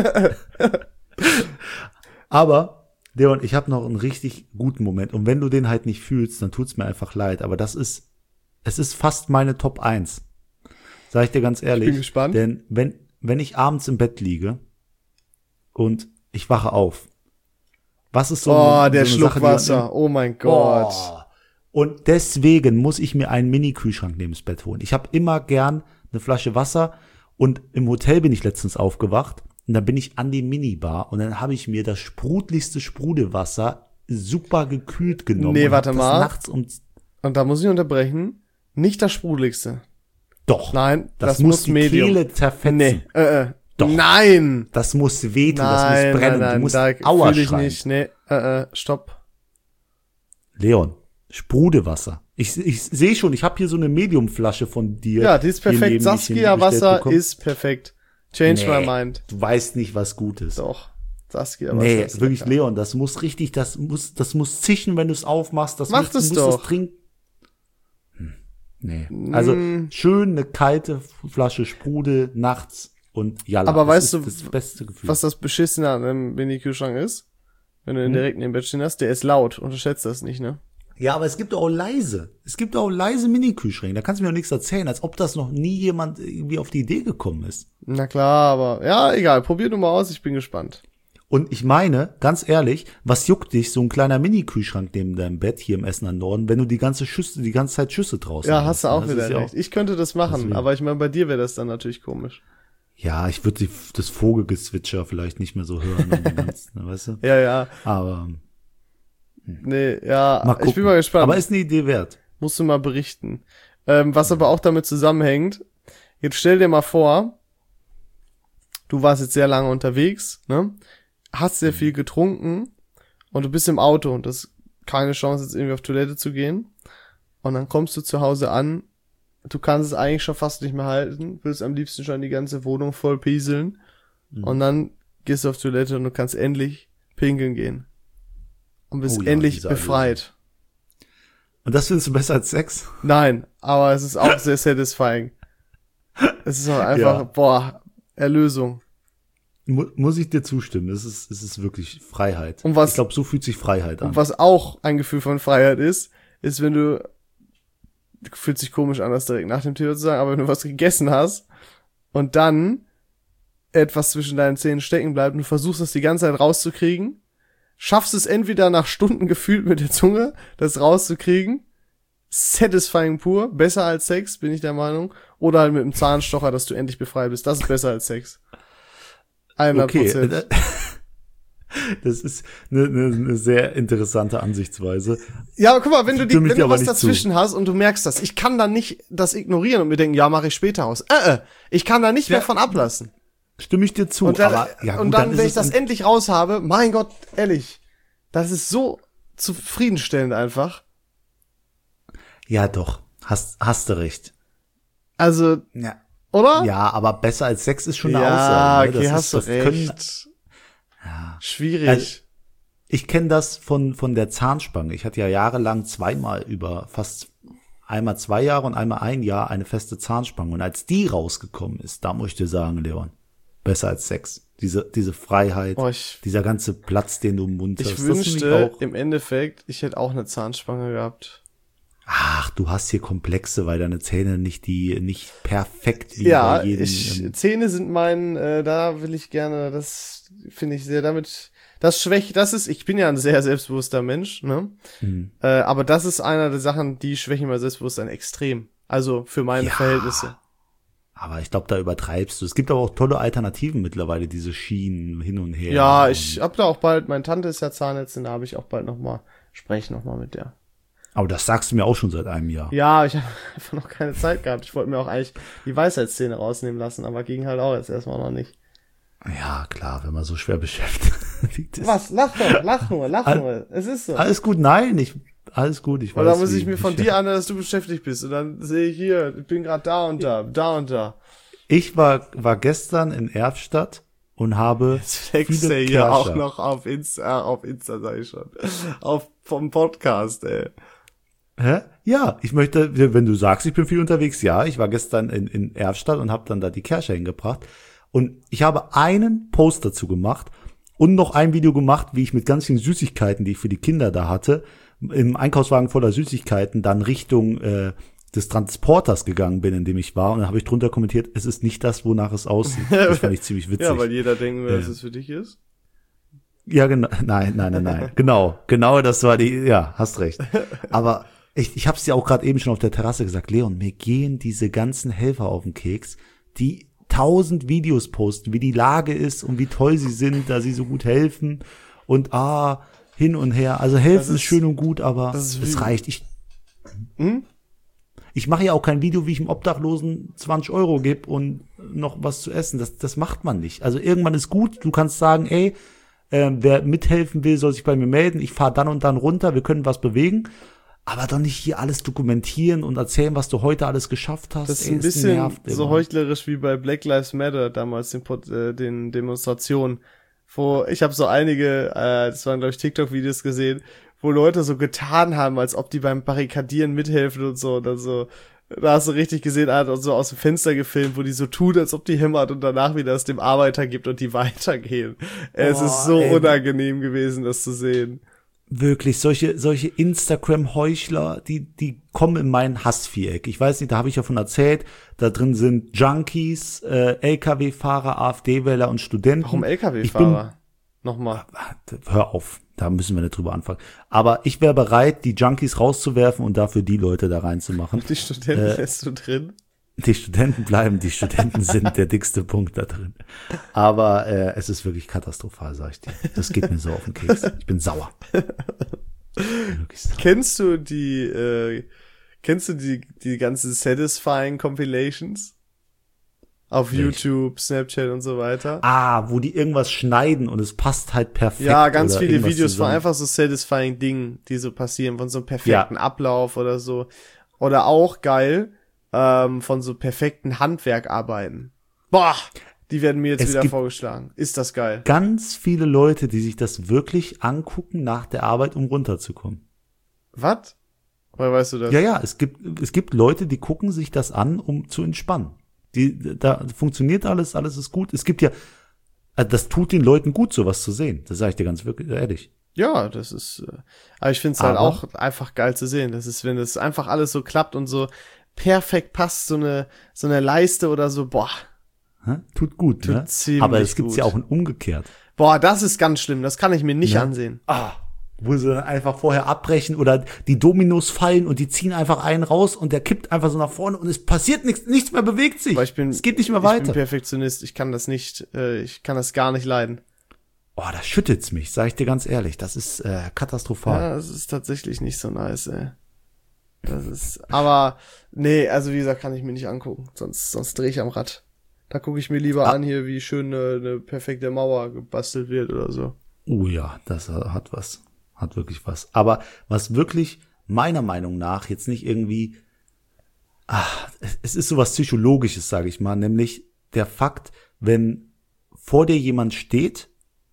Aber, Leon, ich habe noch einen richtig guten Moment. Und wenn du den halt nicht fühlst, dann tut's mir einfach leid. Aber das ist, es ist fast meine Top eins. Sag ich dir ganz ehrlich. bin gespannt. Denn wenn, wenn ich abends im Bett liege und ich wache auf, was ist so Oh, eine, der so eine Schluck Sache, die man Wasser. Oh mein Gott. Oh. Und deswegen muss ich mir einen Mini-Kühlschrank neben das Bett holen. Ich habe immer gern eine Flasche Wasser und im Hotel bin ich letztens aufgewacht und dann bin ich an die Minibar und dann habe ich mir das sprudligste Sprudelwasser super gekühlt genommen. Nee, und warte hab das mal. Nachts um Und da muss ich unterbrechen. Nicht das Sprudeligste. Doch. Nein, das, das, muss muss die Medium. Kehle zerfetzen. Nee, äh, äh. Doch. Nein. Das muss wehtun, das Nein, muss brennen. nein, du nein, musst da Aua fühl ich schreien. nicht. Nee, äh, äh, stopp. Leon, Sprudelwasser. Ich, ich sehe schon, ich habe hier so eine Mediumflasche von dir. Ja, die ist hier neben perfekt. mich Saskia hingestellt Wasser bekommen. ist perfekt. Change my Nee, mind. Du weißt nicht, was gut ist. Doch. Saskia Wasser Nee, ist wirklich, lecker. Leon, das muss richtig, das muss, das muss zischen, wenn du es aufmachst. Das Mach muss, das du musst doch. das trinken. Hm, nee. Also, Mm. schön eine kalte Flasche Sprudel nachts und jalla. Aber das weißt ist du, das beste Gefühl. Was das Beschissene an einem Mini-Kühlschrank ist? Wenn du den Hm? direkt neben dem Bett stehen hast, der ist laut. Unterschätzt das nicht, ne? Ja, aber es gibt auch leise. Es gibt auch leise Mini-Kühlschränke. Da kannst du mir doch nichts erzählen, als ob das noch nie jemand irgendwie auf die Idee gekommen ist. Na klar, aber ja, egal. Probier du mal aus, ich bin gespannt. Und ich meine, ganz ehrlich, was juckt dich so ein kleiner Mini-Kühlschrank neben deinem Bett hier im Essener Norden, wenn du die ganze Schüsse, die ganze Zeit Schüsse draußen Ja, hast du auch Das wieder ist ja recht. Ich könnte das machen, Deswegen. aber ich meine, bei dir wäre das dann natürlich komisch. Ja, ich würde das Vogelgezwitscher vielleicht nicht mehr so hören. und den ganzen, weißt du? Ja, ja. Aber Nee, ja, mal gucken. ich bin mal gespannt. Aber ist eine Idee wert. Musst du mal berichten. Ähm, was aber auch damit zusammenhängt, jetzt stell dir mal vor, du warst jetzt sehr lange unterwegs, ne? Hast sehr viel getrunken und du bist im Auto und das ist keine Chance, jetzt irgendwie auf Toilette zu gehen. Und dann kommst du zu Hause an, du kannst es eigentlich schon fast nicht mehr halten, willst am liebsten schon die ganze Wohnung voll pieseln. Mhm. Und dann gehst du auf Toilette und du kannst endlich pinkeln gehen. Und bist Oh ja, endlich diese befreit. Und das findest du besser als Sex? Nein, aber es ist auch sehr satisfying. Es ist auch einfach, Ja. boah, Erlösung. Mu muss ich dir zustimmen. Es ist, es ist wirklich Freiheit. Und was- ich glaube, so fühlt sich Freiheit an. Und was auch ein Gefühl von Freiheit ist, ist, wenn du, fühlt sich komisch an, das direkt nach dem Thema zu sagen, aber wenn du was gegessen hast und dann etwas zwischen deinen Zähnen stecken bleibt und du versuchst das die ganze Zeit rauszukriegen, schaffst es entweder nach Stunden gefühlt mit der Zunge, das rauszukriegen, satisfying pur, besser als Sex, bin ich der Meinung, oder halt mit dem Zahnstocher, dass du endlich befreit bist, das ist besser als Sex. hundert Prozent. Okay, das ist eine, eine, eine sehr interessante Ansichtsweise. Ja, aber guck mal, wenn du, die, Stimme ich wenn dir du aber was nicht dazwischen hast und du merkst das, ich kann dann nicht das ignorieren und mir denken, ja, mache ich später aus. Äh, äh, ich kann da nicht Ja. mehr von ablassen. Stimme ich dir zu. Und dann, aber ja, gut, und dann, ist wenn es ich das ein- endlich raus habe, mein Gott, ehrlich, das ist so zufriedenstellend einfach. Ja, doch. Hast, hast du recht. Also, Ja. oder? Ja, aber besser als Sex ist schon eine ja, Aussage. Ne? okay, Das hast ist, du das können, recht. ja. Schwierig. Also, ich kenne das von, von der Zahnspange. Ich hatte ja jahrelang zweimal über fast einmal zwei Jahre und einmal ein Jahr eine feste Zahnspange. Und als die rausgekommen ist, da muss ich dir sagen, Leon, besser als Sex. Diese, diese Freiheit, Boah, ich, dieser ganze Platz, den du im Mund hast. ich das finde wünschte auch, im Endeffekt, ich hätte auch eine Zahnspange gehabt. ach, du hast hier Komplexe, weil deine Zähne nicht die, nicht perfekt wie Ja, bei jedem. ich, ähm, Zähne sind mein, äh, da will ich gerne, das finde ich sehr damit, das schwächt, das ist, ich bin ja ein sehr selbstbewusster Mensch, ne? Mhm. Äh, aber das ist einer der Sachen, die schwächen mein Selbstbewusstsein extrem. Also für meine Ja. Verhältnisse. Aber ich glaube, da übertreibst du. Es gibt aber auch tolle Alternativen mittlerweile, diese Schienen hin und her. Ja, Und- ich hab da auch bald, meine Tante ist ja Zahnärztin, da habe ich auch bald noch mal, spreche noch mal mit der. Aber das sagst du mir auch schon seit einem Jahr. Ja, ich habe einfach noch keine Zeit gehabt. Ich wollte mir auch eigentlich die Weisheitszähne rausnehmen lassen, aber ging halt auch jetzt erstmal noch nicht. Ja, klar, wenn man so schwer beschäftigt ist. Was? Lach doch, lach nur, lach Al- nur. Es ist so. Alles gut, nein, ich, alles gut, ich weiß. Oder muss wie- ich mir von wie- dir anhören, dass du beschäftigt bist? Und dann sehe ich hier, ich bin gerade da und da, da und da. Ich war, war gestern in Erfstadt und habe Jetzt flext viele er hier auch Kirsche. noch auf Insta, auf Insta sag ich schon. Auf, vom Podcast, ey. Hä? Ja, ich möchte, wenn du sagst, ich bin viel unterwegs, ja, ich war gestern in, in Erfstadt und habe dann da die Kirsche hingebracht. Und ich habe einen Post dazu gemacht und noch ein Video gemacht, wie ich mit ganz vielen Süßigkeiten, die ich für die Kinder da hatte, im Einkaufswagen voller Süßigkeiten dann Richtung äh, des Transporters gegangen bin, in dem ich war. Und dann habe ich drunter kommentiert, es ist nicht das, wonach es aussieht. Das fand ich ziemlich witzig. Ja, weil jeder denken will, Ja. dass es für dich ist. Ja, genau. Nein, nein, nein, nein. Genau, genau, das war die. Ja, hast recht. Aber ich, ich habe es dir auch gerade eben schon auf der Terrasse gesagt, Leon, mir gehen diese ganzen Helfer auf den Keks, die tausend Videos posten, wie die Lage ist und wie toll sie sind, da sie so gut helfen und ah hin und her. Also helfen Das ist, ist- schön und gut, aber das ist es wütend. reicht. Ich Hm? ich mache ja auch kein Video, wie ich dem Obdachlosen zwanzig Euro gebe und noch was zu essen. Das, das macht man nicht. Also irgendwann ist gut. Du kannst sagen, ey, äh, wer mithelfen will, soll sich bei mir melden. Ich fahre dann und dann runter. Wir können was bewegen. Aber doch nicht hier alles dokumentieren und erzählen, was du heute alles geschafft hast. Das ist Ey, ein es bisschen nervt so immer. heuchlerisch wie bei Black Lives Matter damals, den, Pod- äh, den Demonstrationen. Wo ich habe so einige, äh, das waren glaube ich TikTok-Videos gesehen, wo Leute so getan haben, als ob die beim Barrikadieren mithelfen und so. Und dann so, da hast du richtig gesehen, hat so aus dem Fenster gefilmt, wo die so tut, als ob die hämmert und danach wieder es dem Arbeiter gibt und die weitergehen. Es Boah, ist so ey. unangenehm gewesen, das zu sehen. Wirklich, solche, solche Instagram-Heuchler, die, die kommen in mein Hassviereck. Ich weiß nicht, da habe ich ja von erzählt, da drin sind Junkies, äh, L K W-Fahrer, AfD-Wähler und Studenten. Warum Ich L K W-Fahrer? Nochmal. Hör auf, da müssen wir nicht drüber anfangen. Aber ich wäre bereit, die Junkies rauszuwerfen und dafür die Leute da reinzumachen. Die Studenten äh, lässt du drin? Die Studenten bleiben, die Studenten sind der dickste Punkt da drin. Aber äh, es ist wirklich katastrophal, sag ich dir. Das geht mir so auf den Keks. Ich bin sauer. Ich bin sauer. Kennst du die, äh, kennst du die, die ganzen Satisfying Compilations? Auf Welch? YouTube, Snapchat und so weiter. Ah, wo die irgendwas schneiden und es passt halt perfekt. Ja, ganz viele Videos von einfach so satisfying Dingen, die so passieren, von so einem perfekten ja. Ablauf oder so. Oder auch geil, ähm, von so perfekten Handwerkarbeiten. Boah, die werden mir jetzt es wieder vorgeschlagen. Ist das geil. Ganz viele Leute, die sich das wirklich angucken nach der Arbeit, um runterzukommen. Was? Woher weißt du das? Ja, ja, es gibt, es gibt Leute, die gucken sich das an, um zu entspannen. Die, da funktioniert alles, alles ist gut. Es gibt ja, das tut den Leuten gut, sowas zu sehen. Das sage ich dir ganz wirklich ehrlich. Ja, das ist, aber ich finde es halt auch einfach geil zu sehen. Das ist, wenn das einfach alles so klappt und so perfekt passt, so eine, so eine Leiste oder so, boah. Hä? Tut gut, tut ne? Aber es gibt's ja auch in umgekehrt. Boah, das ist ganz schlimm. Das kann ich mir nicht ja. ansehen. Ah. Wo sie dann einfach vorher abbrechen oder die Dominos fallen und die ziehen einfach einen raus und der kippt einfach so nach vorne und es passiert nichts, nichts mehr bewegt sich. Aber ich bin, es geht nicht mehr weiter. Ich bin Perfektionist, ich kann das nicht, äh, ich kann das gar nicht leiden. Oh, da schüttelt's mich, sag ich dir ganz ehrlich. Das ist äh, katastrophal. Ja, das ist tatsächlich nicht so nice, ey. Das ist, aber nee, also wie gesagt, kann ich mir nicht angucken, sonst sonst drehe ich am Rad. Da gucke ich mir lieber ah. an hier, wie schön eine, eine perfekte Mauer gebastelt wird oder so. Oh ja, das hat was. Hat wirklich was. Aber was wirklich meiner Meinung nach jetzt nicht irgendwie, ach, es ist sowas Psychologisches, sage ich mal, nämlich der Fakt, wenn vor dir jemand steht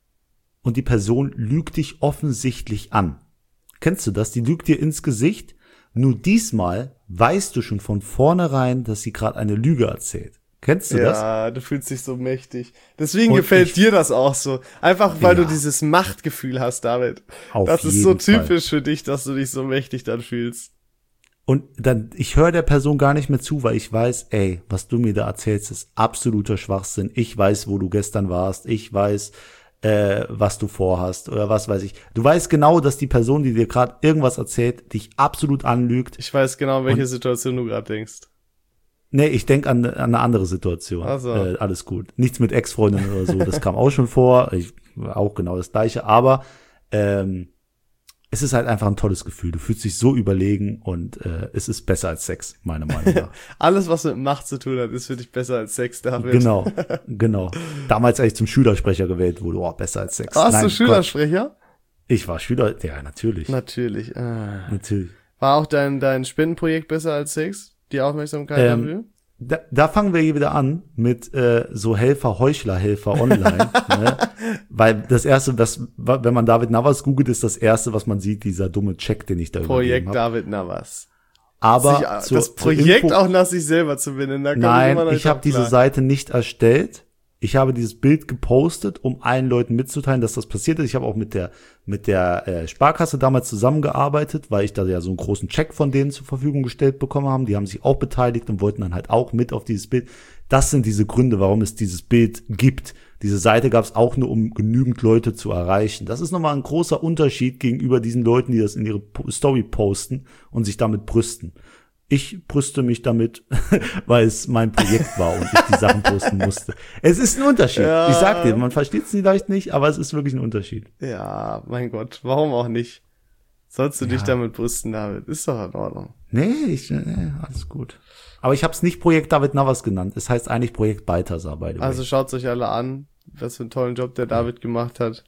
und die Person lügt dich offensichtlich an. Kennst du das? Die lügt dir ins Gesicht. Nur diesmal weißt du schon von vornherein, dass sie gerade eine Lüge erzählt. Kennst du ja, das? Ja, du fühlst dich so mächtig. Deswegen und gefällt ich, dir das auch so. Einfach, weil ja. du dieses Machtgefühl hast, David. Auf das ist so typisch Fall. Für dich, dass du dich so mächtig dann fühlst. Und dann, ich höre der Person gar nicht mehr zu, weil ich weiß, ey, was du mir da erzählst, ist absoluter Schwachsinn. Ich weiß, wo du gestern warst. Ich weiß, äh, was du vorhast oder was weiß ich. Du weißt genau, dass die Person, die dir gerade irgendwas erzählt, dich absolut anlügt. Ich weiß genau, welche und, Situation du gerade denkst. Nee, ich denk an, an eine andere Situation. Ach so. Äh, alles gut. Nichts mit Ex-Freundinnen oder so, das kam auch schon vor. Ich, auch genau das Gleiche. Aber ähm, es ist halt einfach ein tolles Gefühl. Du fühlst dich so überlegen und äh, es ist besser als Sex, meiner Meinung nach. Alles, was mit Macht zu tun hat, ist für dich besser als Sex, David. Genau, genau. Damals, als ich zum Schülersprecher gewählt wurde, oh, besser als Sex. Warst Nein, du Schülersprecher? Gott. Ich war Schüler, ja, natürlich. Natürlich. Ah. Natürlich. War auch dein, dein Spendenprojekt besser als Sex? Die Aufmerksamkeit ähm, dafür? Da, da fangen wir hier wieder an mit äh, so Helfer, Heuchler-Helfer online. ne? Weil das erste, was, wenn man David Navas googelt, ist das erste, was man sieht, dieser dumme Check, den ich da Projekt David Navas. Aber sich, das Projekt auch nach sich selber zu binden. Da nein, ich, ich habe diese Seite nicht erstellt. Ich habe dieses Bild gepostet, um allen Leuten mitzuteilen, dass das passiert ist. Ich habe auch mit der mit der äh, Sparkasse damals zusammengearbeitet, weil ich da ja so einen großen Check von denen zur Verfügung gestellt bekommen habe. Die haben sich auch beteiligt und wollten dann halt auch mit auf dieses Bild. Das sind diese Gründe, warum es dieses Bild gibt. Diese Seite gab es auch nur, um genügend Leute zu erreichen. Das ist nochmal ein großer Unterschied gegenüber diesen Leuten, die das in ihre Story posten und sich damit brüsten. Ich brüste mich damit, weil es mein Projekt war und ich die Sachen posten musste. Es ist ein Unterschied. Ja. Ich sag dir, man versteht es vielleicht nicht, aber es ist wirklich ein Unterschied. Ja, mein Gott, warum auch nicht? Sollst du ja. dich damit brüsten, David? Ist doch in Ordnung. Nee, ich, nee, alles gut. Aber ich habe es nicht Projekt David Navas genannt. Es heißt eigentlich Projekt Balthasar, by the way. Also schaut's euch alle an, was für einen tollen Job der David gemacht hat.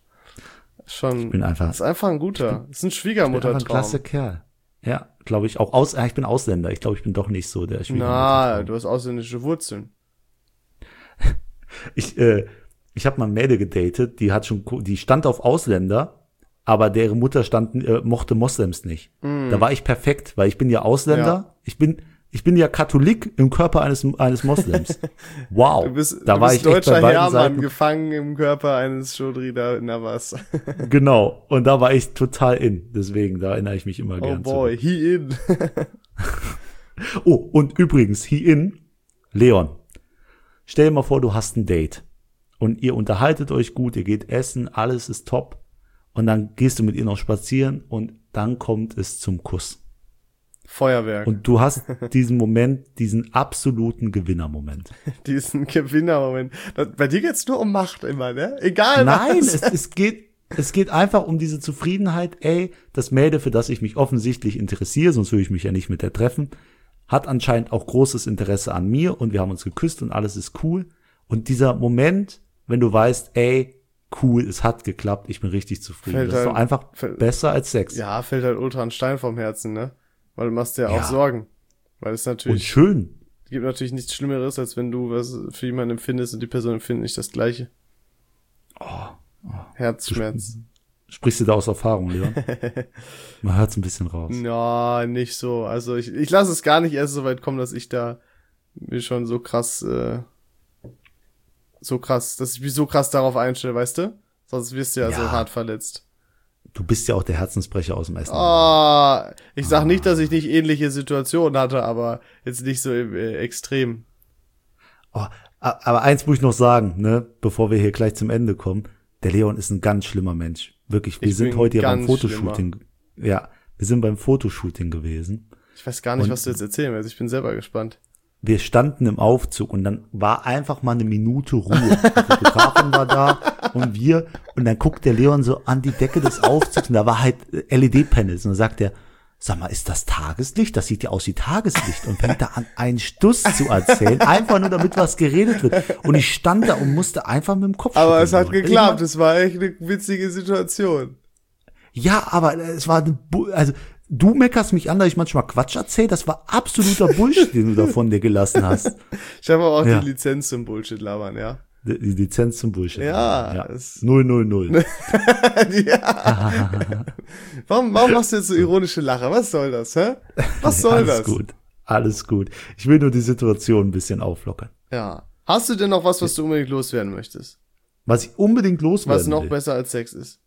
Schon. Ich bin einfach. Ist einfach ein guter. Ist ein Schwiegermuttertraum. Ich bin einfach ein klasse Kerl. Ja, glaube ich auch. Aus, ja, ich bin Ausländer. Ich glaube, ich bin doch nicht so der Schwiegermuttertraum. Na, du hast ausländische Wurzeln. ich äh, ich habe mal ein Mädel gedatet, die hat schon, die stand auf Ausländer, aber deren Mutter stand äh, mochte Moslems nicht. Mm. Da war ich perfekt, weil ich bin ja Ausländer. Ja. Ich bin Ich bin ja Katholik im Körper eines eines Moslems. Wow. Du bist, da du war bist ich deutscher echt bei Hermann, Seiten. gefangen im Körper eines Chaudhry Navas. Genau. Und da war ich total in. Deswegen, da erinnere ich mich immer oh gern boy, zurück. He in. Oh, und übrigens, he in, Leon. Stell dir mal vor, du hast ein Date. und ihr unterhaltet euch gut, ihr geht essen, alles ist top und dann gehst du mit ihr noch spazieren und dann kommt es zum Kuss. Feuerwerk. Und du hast diesen Moment, diesen absoluten Gewinnermoment. Diesen Gewinnermoment. Das, bei dir geht's nur um Macht immer, ne? Egal Nein, was. es, es geht, es geht einfach um diese Zufriedenheit. Ey, das Mädel, für das ich mich offensichtlich interessiere, sonst würde ich mich ja nicht mit der treffen, hat anscheinend auch großes Interesse an mir und wir haben uns geküsst und alles ist cool. Und dieser Moment, wenn du weißt, ey, cool, es hat geklappt, ich bin richtig zufrieden. Fällt das ist halt, doch einfach fällt, besser als Sex. Ja, fällt halt ultra ein Stein vom Herzen, ne? Weil du machst dir ja Ja. auch Sorgen. Weil es natürlich. Und schön. Gibt natürlich nichts Schlimmeres, als wenn du was für jemanden empfindest und die Person empfindet nicht das Gleiche. Oh, oh. Herzschmerz. Sprichst du da aus Erfahrung, Leon? Man hört's ein bisschen raus. Ja, nicht so. Also ich, ich lasse es gar nicht erst so weit kommen, dass ich da mir schon so krass, äh, so krass, dass ich mich so krass darauf einstelle, weißt du? Sonst wirst du ja, Ja. so hart verletzt. Du bist ja auch der Herzensbrecher aus dem Essen. Ah, ich sag nicht, dass ich nicht ähnliche Situationen hatte, aber jetzt nicht so äh, extrem. Oh, a- aber eins muss ich noch sagen, ne, bevor wir hier gleich zum Ende kommen. Der Leon ist ein ganz schlimmer Mensch. Wirklich, wir Ich sind bin heute ja beim ganz Fotoshooting. Ja, wir sind beim Fotoshooting gewesen. Ich weiß gar nicht, Und- was du jetzt erzählen willst. Ich bin selber gespannt. Wir standen im Aufzug und dann war einfach mal eine Minute Ruhe. Die Fotografin war da und wir, und dann guckt der Leon so an die Decke des Aufzugs und da war halt L E D-Panels und dann sagt er, sag mal, ist das Tageslicht? Das sieht ja aus wie Tageslicht und fängt da an, einen Stuss zu erzählen, einfach nur damit was geredet wird. Und ich stand da und musste einfach mit dem Kopf Aber schütteln. es hat So. geklappt. Es war echt eine witzige Situation. Ja, aber es war, eine Bu- also du meckerst mich an, dass ich manchmal Quatsch erzähle. Das war absoluter Bullshit, den du da von dir gelassen hast. Ich habe aber auch Ja. die Lizenz zum Bullshit labern, ja. Die die Lizenz zum Bullshit. Ja, es- null null null. ja. Warum, warum machst du jetzt so ironische Lacher? Was soll das, hä? Was soll Alles das? gut, alles gut. Ich will nur die Situation ein bisschen auflockern. Ja. Hast du denn noch was, was du unbedingt loswerden möchtest? Was ich unbedingt loswerden Was noch will, besser als Sex ist?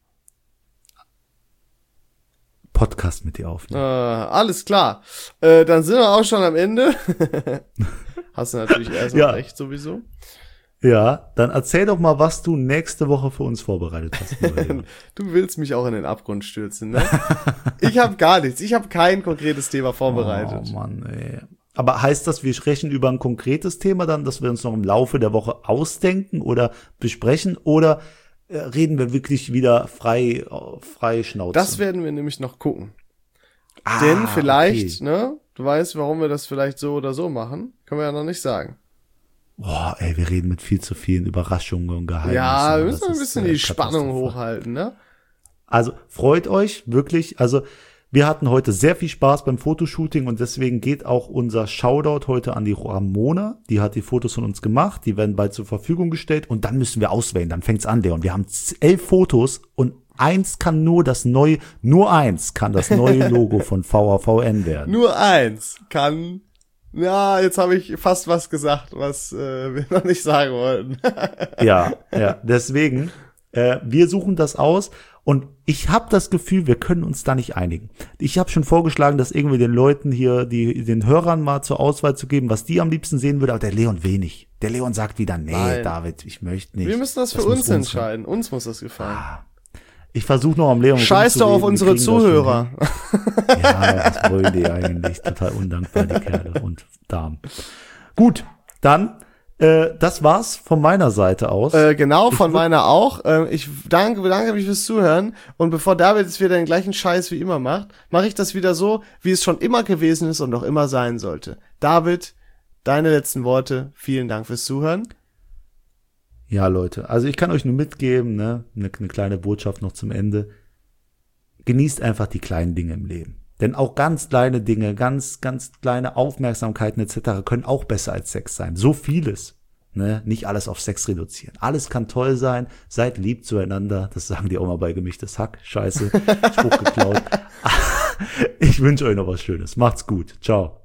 Podcast mit dir Äh, aufnehmen. alles klar. Äh, dann sind wir auch schon am Ende. Hast du natürlich erstmal Ja. recht sowieso. Ja, dann erzähl doch mal, was du nächste Woche für uns vorbereitet hast. lieber Leon. Du willst mich auch in den Abgrund stürzen, ne? Ich habe gar nichts. Ich habe kein konkretes Thema vorbereitet. Oh Mann, ey. Aber heißt das, wir sprechen über ein konkretes Thema dann, dass wir uns noch im Laufe der Woche ausdenken oder besprechen, oder äh, reden wir wirklich wieder frei, äh, frei Schnauze? Das werden wir nämlich noch gucken. Ah, Denn vielleicht, okay. ne, du weißt, warum wir das vielleicht so oder so machen, können wir ja noch nicht sagen. Boah, ey, wir reden mit viel zu vielen Überraschungen und Geheimnissen. Ja, wir Das müssen ein ist, bisschen äh, die Spannung katastrophal. hochhalten, ne? Also freut euch wirklich. Also wir hatten heute sehr viel Spaß beim Fotoshooting und deswegen geht auch unser Shoutout heute an die Ramona. Die hat die Fotos von uns gemacht. Die werden bald zur Verfügung gestellt und dann müssen wir auswählen. Dann fängt's an, Leon. Wir haben elf Fotos und eins kann nur das neue, nur eins kann das neue Logo von V A V N werden. Nur eins kann, ja, jetzt habe ich fast was gesagt, was äh, wir noch nicht sagen wollten. Ja, ja. Deswegen, äh, wir suchen das aus. Und ich habe das Gefühl, wir können uns da nicht einigen. Ich habe schon vorgeschlagen, das irgendwie den Leuten hier, die den Hörern mal zur Auswahl zu geben, was die am liebsten sehen würde. Aber der Leon will nicht. Der Leon sagt wieder, nee, Nein. David, ich möchte nicht. Wir müssen das für muss uns sein. entscheiden. Uns muss das gefallen. Ich versuche noch am Leon Scheiß doch auf rumzureden. unsere Wir kriegen das Zuhörer. schon hin. Ja, was wollen die eigentlich? Total undankbar, die Kerle und Damen. Gut, dann, äh, das war's von meiner Seite aus. Äh, genau, von meiner auch. Ähm, ich danke, bedanke mich fürs Zuhören. Und bevor David jetzt wieder den gleichen Scheiß wie immer macht, mache ich das wieder so, wie es schon immer gewesen ist und auch immer sein sollte. David, deine letzten Worte. Vielen Dank fürs Zuhören. Ja, Leute, also ich kann euch nur mitgeben, ne, eine, eine kleine Botschaft noch zum Ende. Genießt einfach die kleinen Dinge im Leben. Denn auch ganz kleine Dinge, ganz, ganz kleine Aufmerksamkeiten et cetera können auch besser als Sex sein. So vieles. Ne? Nicht alles auf Sex reduzieren. Alles kann toll sein. Seid lieb zueinander. Das sagen die auch mal bei Gemischtes Hack. Scheiße, Spruch geklaut. Ich wünsche euch noch was Schönes. Macht's gut. Ciao.